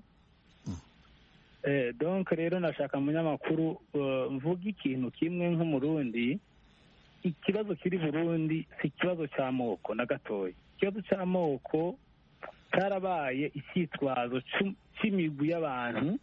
donc rero nashaka umunyamakuru mvuga ikintu kimwe nk'umurundi ikibazo kiri Burundi si ikibazo cy'amoko na gatoya ikibazo cy'amoko cyarabaye icyitwazo cy'imigwi y'abantu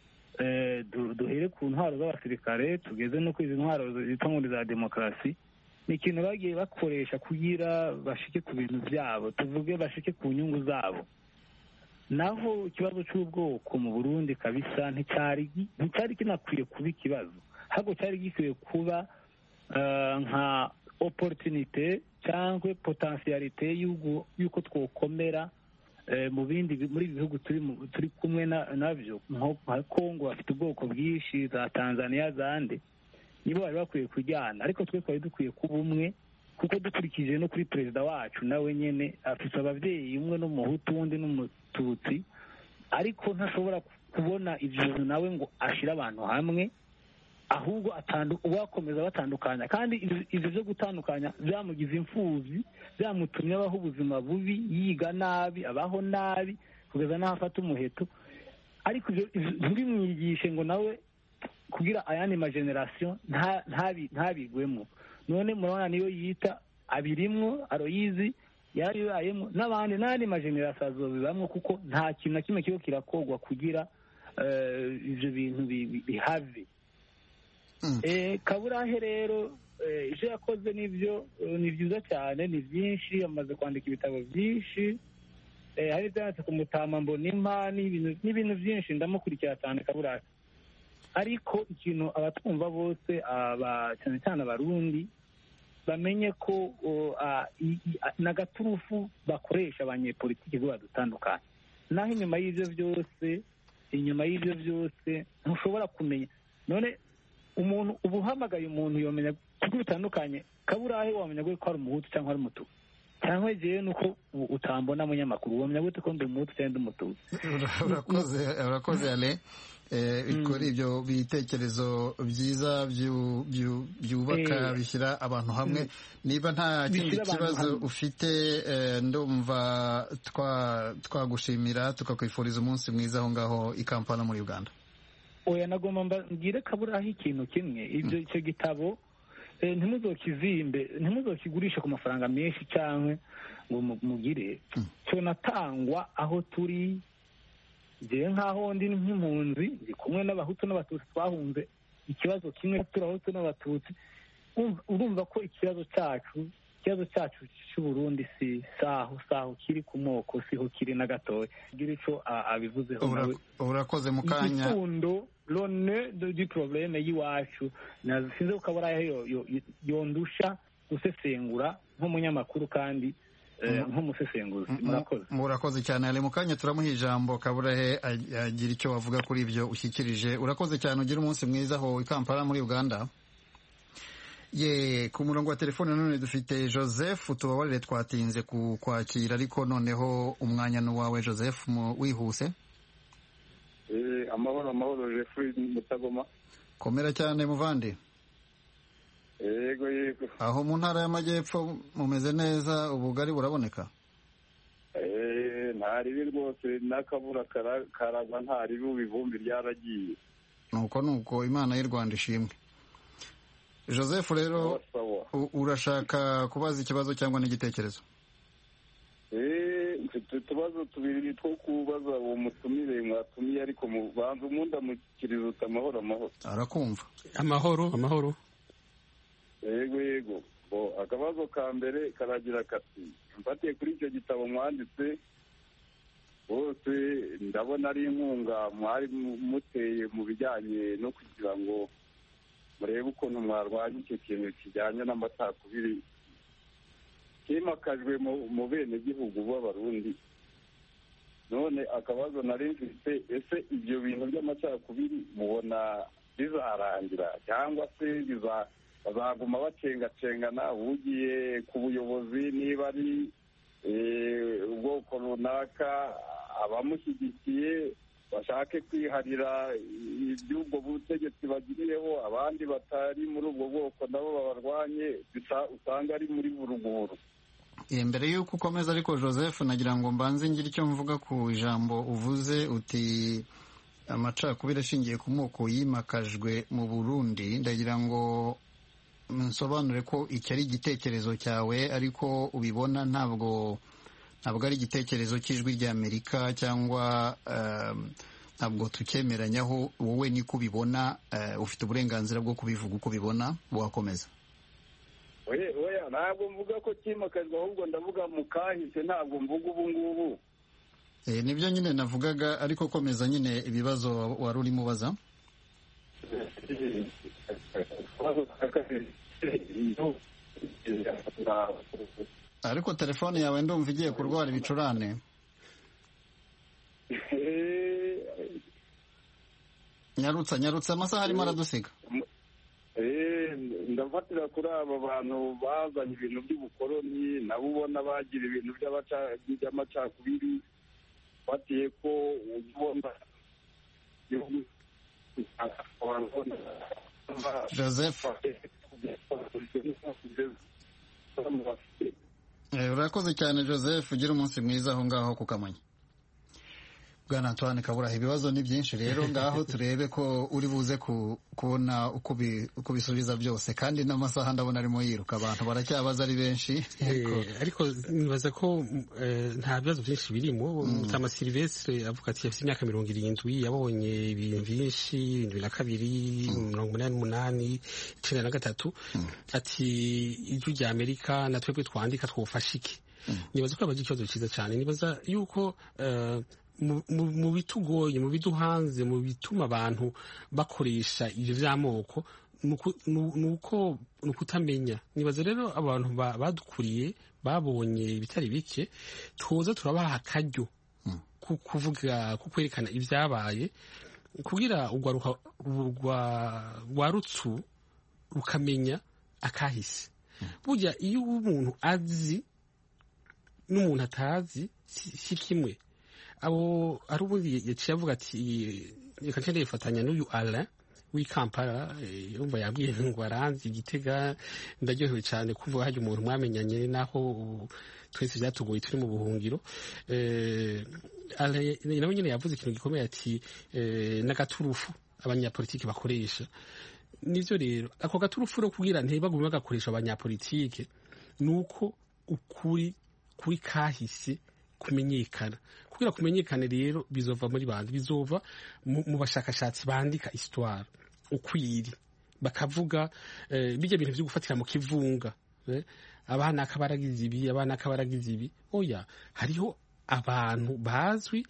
duhere ku ntwaro z'abasirikare tugeze no kwizi ntwaro zitwa ngo za demokarasi ni ikintu bagiye bakoresha kugira bashike ku bintu byabo tuvuge bashike ku nyungu zabo naho ikibazo cy'ubwoko mu Burundi kabisa nticyari nticyari kinakwiye kuba ikibazo ahubwo cyari gikwiye kuba nka opportunité cyangwa potentialité y'uko twokomera mu bindi muri bihugu turi turi kumwe navyo nka Kongo bafite ubwoko bwinshi za Tanzania zande nibo bari bakwiye kujyana ariko twe twari dukwiye kuba umwe kuko dukurikije no kuri perezida wacu nawe nyene afite abavyeyi umwe n'umuhutu undi n'umututsi ariko ntashobora kubona ivyo nawe ngo ashira abantu hamwe ahubwo uwakomeza batandukanya kandi ivyo byo gutandukanya byamugize imfuzi byamutumye abaho ubuzima bubi yiga nabi abaho nabi kugeza n'aho afata umuheto ariko ntibimwigishe ngo nawe kugira ayandi mageneration ntabigwemo none murabona niyo yita abirimwo Aloise yaribayemo n'abandi n'andi mageneration azobibamwo kuko nta kintu na kimwe kiyo kirakogwa kugira ivyo bintu bihave Kaburahe rero ivyo yakoze nivyo ni byiza cyane ni byinshi amaze kwandika ibitabo byinshi hari byanditse ku Mutama Mbonimpa n'ibintu byinshi ndamukurikira cyane Kaburahe ariko ikintu abatwumva bose cyane cyane abarundi bamenye ko n'agaturufu bakoresha abanyepolitiki bo badutandukanye naho inyuma y'ivyo byose inyuma y'ivyo byose ntushobora kumenya none umuntu uba uhamagaye umuntu yomenya kuko bitandukanye Kaburahe wamenya ko ari umuhutu cyangwa ari umutuku cyangwa jewe nuko utambona munyamakuru wamenya gute ko ndi umuhutu cyangwa ndi umutuku urakoze urakoze ale kuri ibyo bitekerezo byiza byubaka bishyira abantu hamwe niba nta kindi kibazo ufite ndumva twagushimira tukakwifuriza umunsi mwiza aho ngaho i Kampala muri Uganda. Oya nagomba mbwire Kaburahe ikintu kimwe ibyo icyo gitabo ntimuzokizimbe ntimuzokigurishe ku mafaranga menshi cyangwa ngo mugire cyo natangwa aho turi jewe nkaho ndi nk'impunzi ndi kumwe n'abahutu n'abatutsi twahunze ikibazo kimwe turahutu n'abatutsi urumva ko ikibazo cyacu ikibazo cyacu cy'u Burundi si saho saho kiri ku moko siho kiri na gatoya gira ico abivuzeho nawe urakoze mu kanya ifundo lone du problème yiwacu nazinze Kaburahe yondusha gusesengura nk'umunyamakuru kandi nk'umusesenguzi murakoze murakoze cyane ale mu kanya turamuha ijambo Kaburahe agira icyo wavuga kuri ibyo ushyikirije urakoze cyane ugira umunsi mwiza aho i Kampala muri Uganda. Ye ku murongo wa telefone none dufite Joseph tubabarire twatinze ku kwakira ariko noneho umwanya n'uwawe Joseph wihuse. Eh amahoro amahoro Jeffrey Mutagoma. Komera cyane muvandi. Yego yego. Aho mu ntara y'amajyepfo mumeze neza ubugari buraboneka? Eh ntari rwose nakabura karagwa ntari bubivumbi ryaragiye. Nuko nuko Imana y'u Rwanda ishimwe. Joseph rero urashaka kubaza ikibazo cyangwa n'igitekerezo? Eh mfite utubazo tubiri two kubaza uwo mutumire mwatumiye ariko mubanza umuntu amukiriza uti amahoro amahoro arakumva amahoro amahoro yego yego bo akabazo ka mbere karagira kati mfatiye kuri icyo gitabo mwanditse bose ndabona ari inkunga mwari muteye mu bijyanye no kugira ngo murebe ukuntu mwarwanya icyo kintu kijyanye n'amacakubiri kimakajwe mu bene gihugu b'abarundi. None akabazo nari mfite, ese ibyo bintu by'amacakubiri mubona bizarangira cyangwa se bazaguma bacengacengana ugiye ku buyobozi, niba ari ubwoko runaka abamushyigikiye bashake kwiharira iby'ubwo butegetsi bagiriyeho, abandi batari muri ubwo bwoko nabo babarwanye, usanga ari muri buruguru. Mbere y'uko ukomeza ariko Joseph, nagira ngo mbanze ngire icyo mvuga ku ijambo uvuze uti amacakubiri ashingiye ku moko yimakajwe mu Burundi. Ndagira ngo nsobanure ko iki ari igitekerezo cyawe, ariko ubibona ntabwo ntabwo ari igitekerezo cy'ijwi ry'Amerika cyangwa ntabwo tukemeranyaho. Wowe niko ubibona, ufite uburenganzira bwo kubivuga uko ubibona. Wakomeza. Oya, ntabwo mvuga ko kimakajwe, ahubwo ndavuga mu kahise, ntabwo mvuga ubu ngubu. Eh, nibyo nyine navugaga, ariko komeza nyine ibibazo wari urimo ubaza. Ariko telefone yawe ndumva igiye kurwara ibicurane. Nyarutsa nyarutsa, amasaha arimo aradusiga. Ndafatira kuri aba bantu bazanye ibintu by'ubukoloni, nabo ubona bagira ibintu by'amacakubiri, batiye ko ubona Joseph, urakoze cyane Joseph, ugira umunsi mwiza aho ngaho ku Kamonyi. Bwana Antoine Kaburaha, ibibazo ni byinshi rero, ngaho turebe ko uri buze kubona uko bisubiza byose, kandi n'amasaha ndabona arimo yiruka, abantu baracyabaza ari benshi. Ariko nibaza ko nta bibazo byinshi birimo. Mutama Silvestre avuga ati afite imyaka mirongo irindwi, yabonye ibintu byinshi, irindwi na kabiri, mirongo umunani n'umunani, icenda na gatatu. Ati ijwi rya Amerika na twebwe twandika twofasha iki? Nibaza ko abaje ikibazo cyiza cyane. Nibaza yuko mu bitugoye, mu biduhanze, mu bituma abantu bakoresha ibyo by'amoko, nuko nukutamenya. Nibaza rero abantu badukuriye babonye bitari bike, twoza turabaha akaryo ku kuvuga, ku kwerekana ibyabaye, kugira urwaruka rwa rutsu rukamenya akahise. Burya iyo umuntu azi n'umuntu atazi si kimwe. Abo ari ubundi yaciye avuga ati reka nkeneye ifatanya n'uyu Alain w'i Kampala, yumva yabwiye ngo aranzi Gitega. Ndaryohewe cyane kuvuga hajya umuntu mwamenyanye naho twese byatugoye turi mu buhungiro. Alain nawe nyine yavuze ikintu gikomeye ati n'agaturufu abanyapolitiki bakoresha. Nivyo rero ako gaturufu ro kugira ntibagume bagakoresha abanyapolitike, nuko ukuri kuri kahise kumenyekana. Kugira kumenyekane rero bizova muri bandi, bizova mu bashakashatsi bandika histoire ukwiri, bakavuga bijya bintu byo gufatira mu kivunga, abana akabaragiza ibi, abana akabaragiza ibi. Oya, hariho abantu bazwi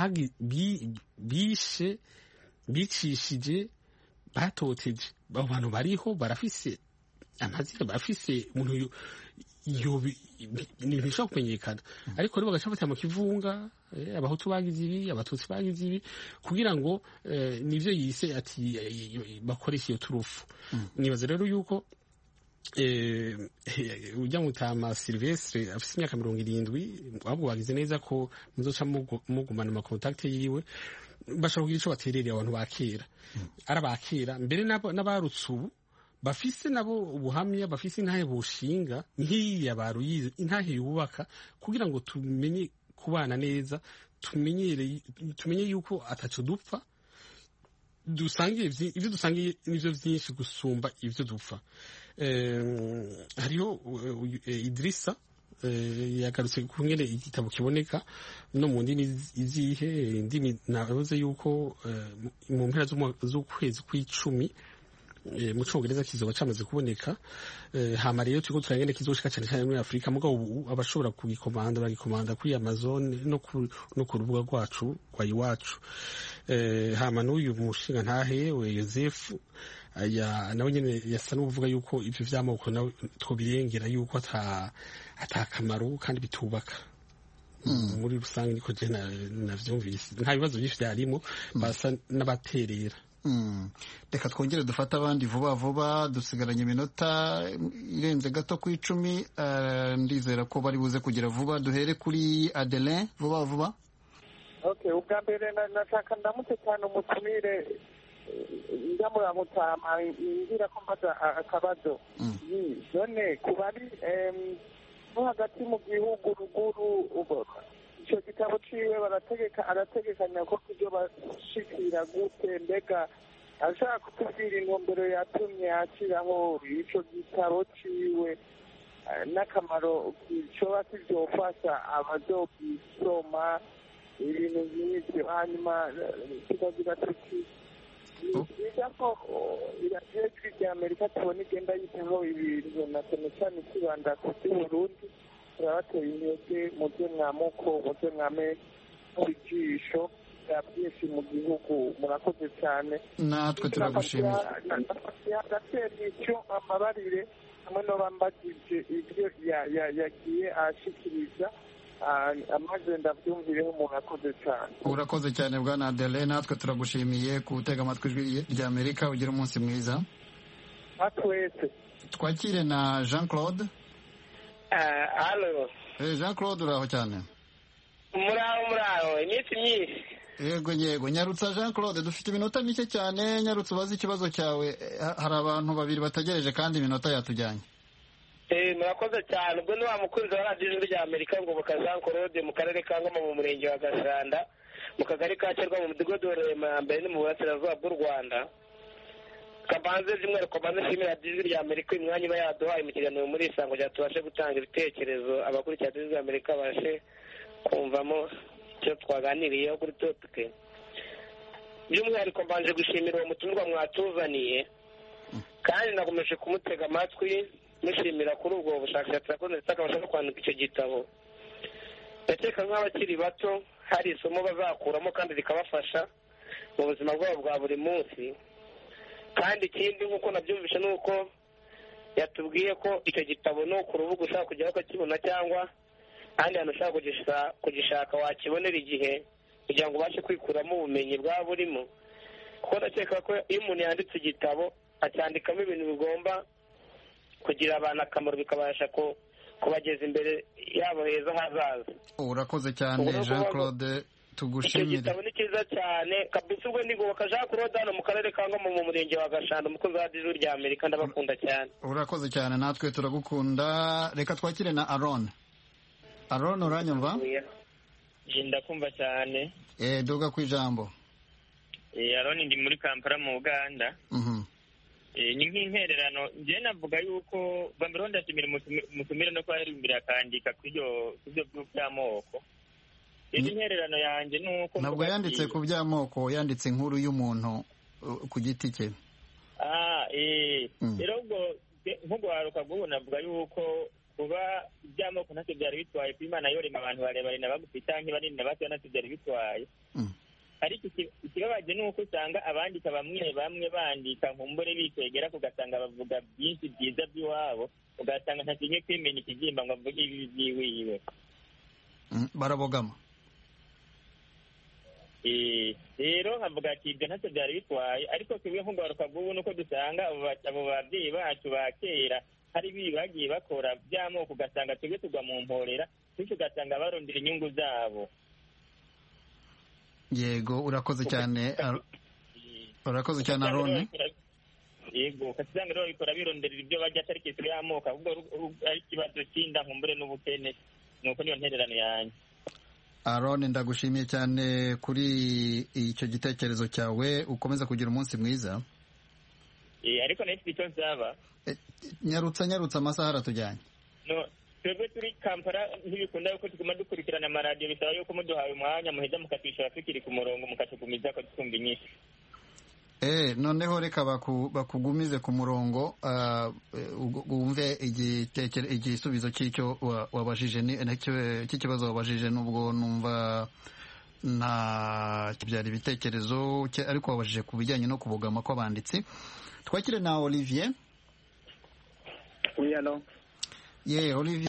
bishe, bicishije, batoteje. Abo bantu bariho, barafise amazina, barafise umuntu iyo ibintu bishobora kumenyekana. Ariko rero bagaca bafatira mu kivunga, abahutu bagize ibi, abatutsi bagize ibi, kugira ngo nivyo yise ati bakoresha iyo turufu. Nibaza rero yuko ujya Mutama Silvestre afite imyaka mirongo irindwi, ahubwo bagize neza ko muzoca mugumana amakontakte yiwe, bashobora kugira ico baterereye abantu bakera. Ari abakera mbere n'abarutse ubu bafise nabo ubuhamya, bafise intahe bushinga nk'iya baruyize, intahe yubaka, kugira ngo tumenye kubana neza, tumenyere tumenye yuko ataco dupfa, dusangiye ivyo dusangiye nivyo vyinshi gusumba ivyo dupfa. Hariho Idrissa yagarutse ku ngene igitabo kiboneka no mu ndimi izihe indimi navuze yuko mu mpera z'ukwezi kw'icumi mu Congereza kizoba cyamaze kuboneka hama rero turiko turangene kizoshika cyane cyane muri Afrika mugabo ubu abashobora kugikomanda bagikomanda kuri Amazon no ku no ku rubuga rwacu kwa iwacu hama n'uyu mushinga ntahe we Joseph aya nawe nyene yasa n'uvuga yuko ivyo vy'amoko nawe twobirengera yuko ata atakamaro kandi bitubaka muri rusange niko je navyumvise nta bibazo byinshi byarimo basa n'abaterera. Reka twongere dufata abandi vuba vuba dusigaranye iminota irenze gato ku icumi ndizera ko bari buze kugira vuba duhere kuri Adeline vuba vuba. Okay, ubwa mbere nashaka ndamutse cyane umutumire ndamuramutama ngira ko mbaza akabazo none kubari no hagati mu gihugu ruguru icyo gitabo ciwe barategeka arategekanya ko kubyo bashikira gute mbega ashaka kutubwira intumbero yatumye akiraho ico gitabo ciwe n'akamaro kicoba kivyofasha abazogisoma ibintu nk'ivyo hanyuma tukagira tuti biga ko irajejwe rya Amerika tubona igenda yitaho ibintu na cyane cyane kibanda ku by'Uburundi turabateye intege mu byo mwamuko mu byo mwame ijisho bya byinshi mu gihugu murakoze cyane natwe turagushimiye agatera icyo amabarire hamwe no bambagije ibyo yagiye ashikiriza amaze ndabyumvireho umuntu akoze cyane. Urakoze cyane bwana Adele natwe turagushimiye gutega amatwi ijwi rya Amerika ugira umunsi mwiza. Atwese twakire na Jean Claude. Uh, allo. Eh, Jean Claude uraho cyane. Muraho muraho iminsi myinshi. Yego yego nyarutsa Jean Claude dufite iminota mike cyane nyarutsa ubaze ikibazo cyawe hari abantu babiri bategereje kandi iminota yatujyanye. Eh murakoze cyane ubwo ni wa mukunzi wa radiyo ijwi rya Amerika ngo buka Jean Claude mu karere ka Ngoma mu murenge wa Gashanda mu kagari ka Cyerwa mu mudugudu wa Remambere ni mu burasirazuba bw'u Rwanda. Kabanze zimwe kabanze shimira radiyo ijwi rya Amerika imwanya iba yaduhaye mu kiganiro muri isango rya tubashe gutanga ibitekerezo abakurikira radiyo ijwi rya Amerika bashe kumvamo icyo twaganiriyeho kuri topike. By'umwihariko mbanje gushimira uwo mutumirwa mwatuzaniye kandi nakomeje kumutega amatwi mushimira kuri ubwo bushakashatsi yakoze ndetse akabasha no kwandika icyo gitabo. Ndakeka nk'abakiri bato hari isomo bazakuramo kandi rikabafasha mu buzima bwabo bwa buri munsi. Kandi ikindi nk'uko nabyumvishe ni uko yatubwiye ko icyo gitabo no ku rubuga ushaka kujyaho ukakibona cyangwa ahandi hantu ushaka kugishaka wakibonera igihe kugira ngo ubashe kwikuramo ubumenyi bwaba burimo. Kuko ndakeka ko iyo umuntu yanditse igitabo acyandikamo ibintu bigomba kugira abantu akamaro bikabasha kubageza imbere yabo heza hazaza. Urakoze cyane Jean Claude tugushimire. Icyo gitabo ni cyiza cyane kabisa ubwo ndigoboka Jean Claude hano mu karere ka Ngoma mu murenge wa Gashanda umukozi wa radiyo rya Amerika ndabakunda cyane. Urakoze cyane natwe turagukunda. Reka twakire na Aaron. Aaron uranyumva? Ndakumva cyane. Eh duga ku ijambo. Eh Aaron ndi muri Kampala mu Uganda. Mhm. Eh ni nk'intererano je navuga yuko bambero ndashimira umutumire no kwa imbere akandika kw'ibyo kw'ibyo by'amoko. Iyi intererano yanjye nuko nabwo yanditse ku by'amoko yanditse inkuru y'umuntu ku giti cye. Ah eh rero ubwo nk'ugwaruka bwo navuga yuko kuba iby'amoko ntacyo byari bitwaye ku Imana yorema abantu barebare nabagufita nk'ibari nabato ntacyo byari bitwaye. Ariko ikibabaje nuko usanga abandika bamwe bamwe bandika nkumbure bitegera kugasanga bavuga byinshi byiza by'iwabo ugasanga ntakinye kwimenya ikigimba ngo avuge ibi byiwiwe. Barabogama. Eh rero havuga ati ibyo ntacyo byari bitwaye ariko twebwe nk'ugaruka bw'ubu nuko dusanga abo babyeyi bacu ba kera hari ibi bagiye bakora by'amoko ugasanga twebwe tugwa mu mporera bityo ugasanga barondera inyungu zabo. Yego urakoze cyane urakoze cyane Arone. Yego kasanga rero bikora bironderera ibyo bajya atari kisire y'amoko ahubwo ari kibazo kinda nkumbure n'ubukene nuko niyo ntererano yanjye. Arone ndagushimiye cyane kuri icyo gitekerezo cyawe ukomeza kugira umunsi mwiza. Eh ariko nefite icyo nzaba. Nyarutsa nyarutsa amasaha aratujyanye. No twebwe turi kampala ntibikunda yuko tuguma dukurikirana amaradiyo bisaba yuko muduhaye umwanya muheza mukatwishyura tukiri ku murongo mukatugumiza ko twumva inyinshi. Eh, noneho reka baku, bakugumize ku murongo wumve uh, igisubizo cy'icyo wabajije cy'ikibazo wabajije, nubwo numva nta byari ibitekerezo ariko wabajije ku bijyanye no kubogama kw'abanditsi. Twakire na Olivier. Oui, alors. Ye, Olivier.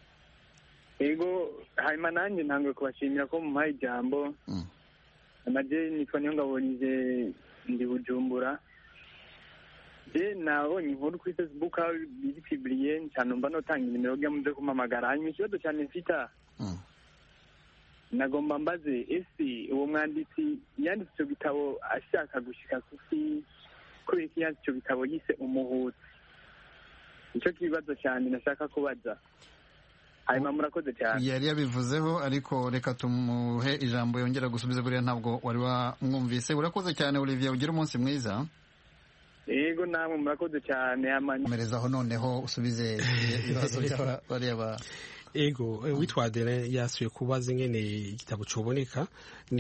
Ego, hanyuma nanjye ntabwo kubashimira ko mumpaye ijambo. Amaje nitwa Niyongabonye ndi Bujumbura. Je nabonye inkuru kuri Facebook aho biri publiye cyane, mba notanga nimero ya muze kumamagara. Hanyuma ikibazo cyane mfita nagomba mbaze, ese uwo mwanditsi yanditse icyo gitabo ashaka gushika kuki, kubera iki yanditse icyo gitabo yise Umuhutu? Nicyo kibazo cyane nashaka kubaza. Hanyuma murakoze cyane. Yari yabivuzeho ariko reka tumuhe ijambo yongera gusubiza, buriya ntabwo wari wamwumvise. Urakoze cyane Olivier, ugira umunsi mwiza. Yego namwe murakoze cyane. Amerezaho noneho usubize ibibazo by'abariya ba ego witwa Adele yasuye kubaza ingene igitabo coboneka.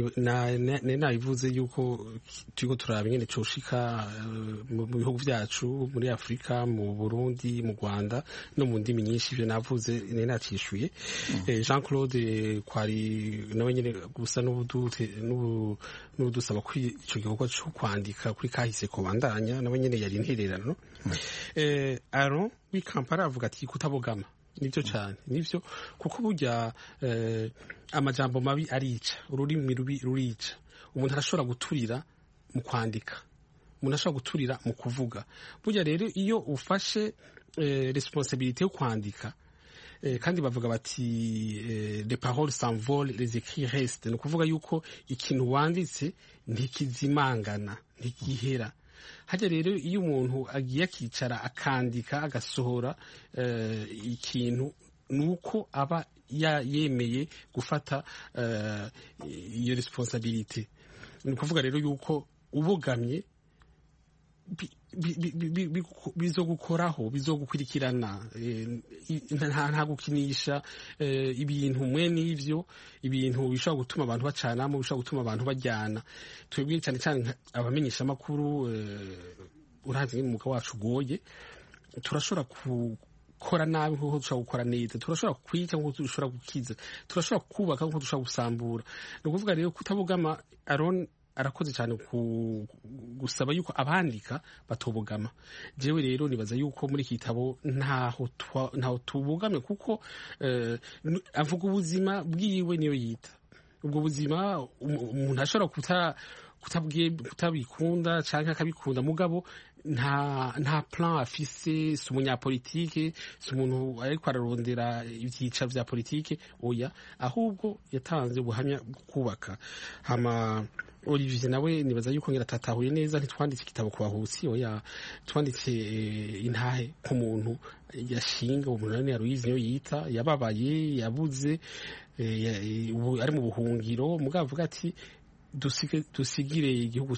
Ne nabivuze yuko turiko turaba ingene coshika mu bihugu vyacu muri Afrika, mu Burundi, mu Rwanda no mu ndimi nyinshi. Ivyo navuze ne nacishuye. Jean Claude kwari nawe nyene gusa n'ubudute n'ubudusaba ko ico gikorwa cyo kwandika kuri kahise ko bandanya, nawe nyene yari intererano. Eh Aaron w'Ikampala avuga ati kutabogama. Nibyo cyane, nibyo kuko burya eh, amajambo mabi arica, ururimi rubi rurica. Umuntu arashobora guturira mu kwandika, umuntu ashobora guturira mu kuvuga. Burya rero iyo ufashe eh, responsabilité yo kwandika, eh, kandi bavuga bati eh, les paroles s'envolent, les écrits restent. No kuvuga yuko ikintu wanditse ntikizimangana, ntikihera. Hajya rero iyo umuntu agiye akicara akandika agasohora uh, ikintu, nuko aba yemeye gufata iyo uh, responsabilité. Ni kuvuga rero yuko ubogamye bizogukoraho, bizogukurikirana, nta gukinisha ibintu mwe n'ivyo, ibintu bishobora gutuma abantu bacanamo, bishobora gutuma abantu bajyana. Twebwe cyane cyane abamenyesha makuru, urazi umwuga wacu ugoye, turashobora gukora nabi nk'uko dushobora gukora neza, turashobora kwica nk'uko dushobora gukiza, turashobora kubaka nk'uko dushobora gusambura. Ni ukuvuga rero kutabogama, Aaron arakoze cyane gusaba yuko abandika batobogama. Jewe rero nibaza yuko muri iki gitabo ntaho ntaho tubogame, kuko uh, avuga ubuzima bwiwe niyo yita. Ubwo buzima umuntu ashobora kuta kutabwiye kutabikunda cyangwa akabikunda, mugabo nta nta plan afise, si umunyapolitike, si umuntu ariko ararondera ibyica vya politike, oya, ahubwo yatanze ubuhamya bwo kubaka. Hama Olivier nawe nibaza yuko ngira tatahuye neza, ntitwanditse igitabo ku bahutsi, oya, twanditse intahe ku muntu yashinga, umuntu nani yaruyizi niyo yita, yababaye, yabuze, ari mu buhungiro, mugabo avuga ati dusige dusigire igihugu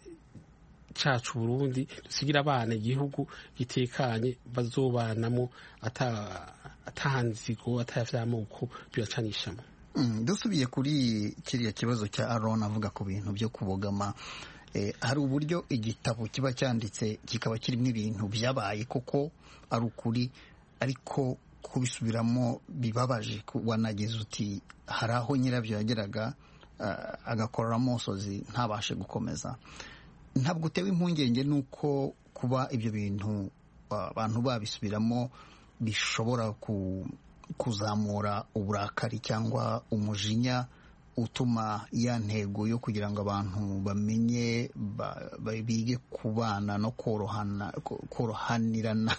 cacu Burundi, dusigira abana igihugu gitekanye bazobanamo ata atanzigo atavyamoko byacanishamo. Mm, dusubiye kuri kiriya kibazo cya Aaron avuga ku bintu byo kubogama, eh, hari uburyo igitabo kiba cyanditse kikaba kirimo ibintu byabaye koko ari ukuri, ariko kubisubiramo bibabaje. Wanagize uti hari aho nyirabyo yageraga uh, agakorera amosozi ntabashe gukomeza. Ntabwo utewe impungenge nuko kuba ibyo bintu abantu uh, babisubiramo bishobora ku kuzamura uburakari cyangwa umujinya utuma ya ntego yo kugira ngo abantu bamenye bige kubana no korohana korohanirana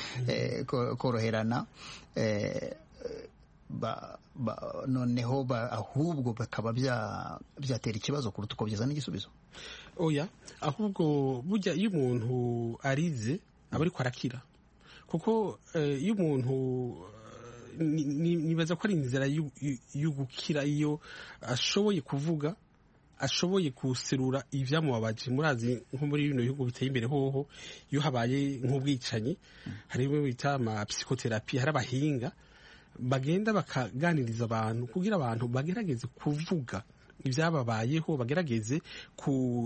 koroherana, noneho ahubwo bakaba byatera ikibazo kuruta uko byazana igisubizo. Oya, ahubwo burya iyo umuntu arize aba ariko arakira, kuko iyo umuntu nibaza ko ari inzira yo gukira iyo ashoboye kuvuga, ashoboye guserura ivyamubabaje. Murazi nko muri bino bihugu biteye imbere hoho, iyo habaye nk'ubwicanyi hari bimwe bita ama psychotherapie, hari abahinga bagenda bakaganiriza abantu kugira abantu bagerageze kuvuga ibyababayeho, bagerageze ku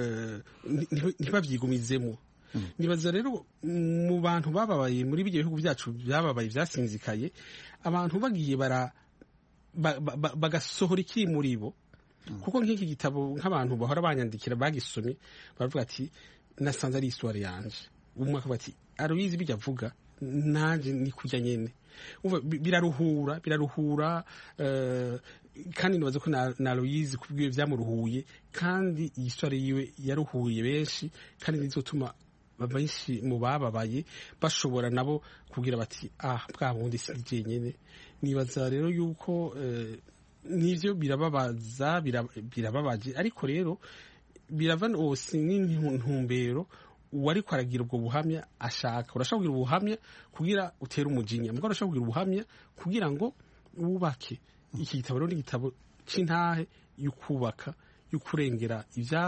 ntibabyigumizemo. Nibaza rero mu bantu bababaye muri ibyo bihugu byacu byababaye byasinzikaye, abantu bagiye bara bagasohora ikiri muri bo, kuko nk'iki gitabo nk'abantu bahora banyandikira bagisomye baravuga ati nasanze ari histoire yanje, umwe akavuga ati Aloyizi bijya avuga nanje ni kujya nyene, biraruhura biraruhura kandi nibaza ko na Aloyizi kubwiye byamuruhuye, kandi iyi histoire yiwe yaruhuye benshi, kandi nizotuma benshi mu bababaye bashobora nabo kugira bati ah bwa bundi si jenyene. Nibaza rero yuko nivyo birababaza birababaje, ariko rero birava hose n'intumbero uwari kwaragira ubwo buhamya ashaka. Urashaka kugira ubuhamya kugira utere umujinya, mugabo urashaka kugira ubuhamya kugira ngo wubake. Iki gitabo rero ni igitabo c'intahe y'ukubaka, y'ukurengera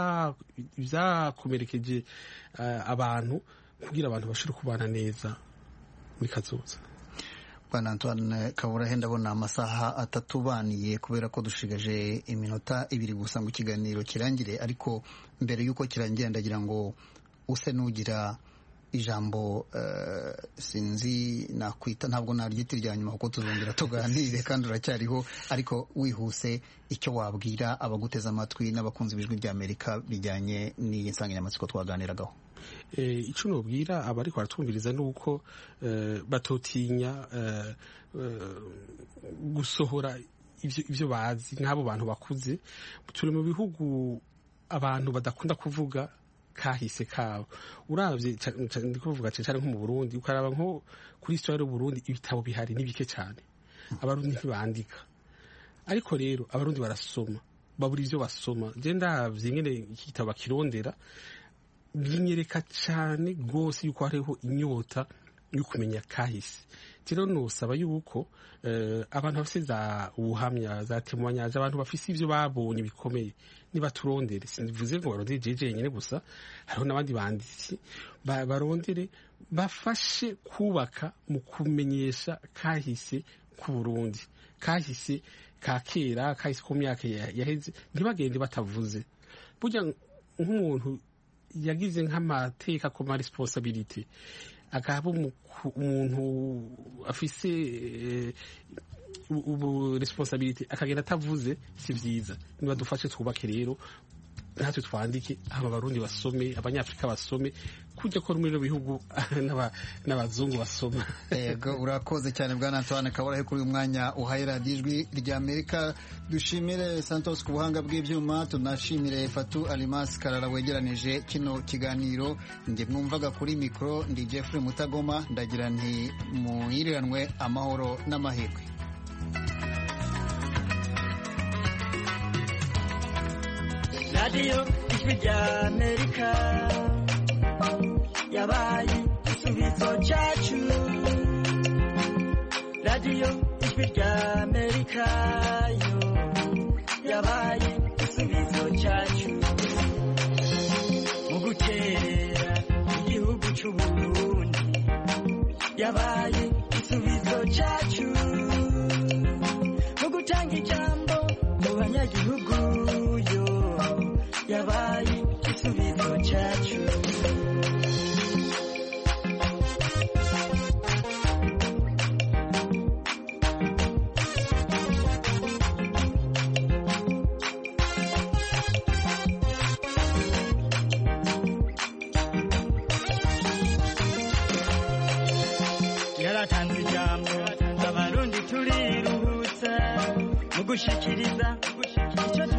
ivyakomerekeje abantu, kugira abantu bashobore kubana neza muri kazoza. Bwana Antoine Kaburahe, ndabona amasaha atatubaniye kubera ko dushigaje iminota ibiri gusa ngo ikiganiro kirangire, ariko mbere y'uko kirangira ndagira ngo use nugira ijambo uh, sinzi nakwita, ntabwo naryita irya nyuma kuko tuzongera tuganire kandi uracyariho, ariko wihuse icyo wabwira abaguteza amatwi n'abakunzi b'ijwi rya Amerika bijyanye n'iyi nsanganyamatsiko twaganiragaho. Eh, icyo nobwira abari kwaratwumviriza nuko uh, batotinya uh, uh, gusohora ivyo ivyo bazi nk'abo bantu bakuze. Turi mu bihugu abantu badakunda kuvuga kahise kabo. Uravye ndi kuvuga cyane nko mu Burundi, ukaraba nko kuri histoire y'u Burundi ibitabo bihari nibike cyane, abarundi ntibandika, ariko rero abarundi barasoma, babura ivyo basoma. Je ndavye nyene iki gitabo kirondera binyereka cyane gose yuko hariho inyota yo kumenya kahise. Rero nosaba yuko uh, abantu bafise za ubuhamya za témoignage, abantu bafise ivyo babonye bikomeye nibaturondere. Sinvuze ngo barondere jeje nyene gusa, hariho n'abandi banditsi barondere bafashe kubaka mu kumenyesha kahise ku Burundi, kahise ka kera, kahise ku myaka yaheze, ntibagende batavuze. Burya nk'umuntu yagize nk'amateka ko ma responsabilité, akaba umuntu afise ubu responsabilité akagenda atavuze, si vyiza. Niba dufashe twubake rero, natwe twandike, aba barundi basome, abanyafrika basome, kujya ko muri bihugu n'abazungu basoma. Yego, urakoze cyane Bwana Antoine Kaburahe kuri uyu mwanya uhaye radiyo ijwi rya Amerika. Dushimire Santos ku buhanga bw'ivyuma, tunashimire Fatu Alimas Karara wegeranije kino kiganiro. Nge mwumvaga kuri mikro ndi Jeffrey Mutagoma, ndagira nti muhiriranwe amahoro n'amahirwe. Radio ijwi rya Amerika yabaye igisubizo cyacu. Radio ijwi rya Amerika yo yabaye igisubizo cyacu mu gutera igihugu cy'u Burundi, yabaye igisubizo cyacu mu gutanga ijambo mu banyagihugu yo yabaye igisubizo cyacu. Yaratanze ijambo abarundi turiruhutsa mu gushikiriza icyo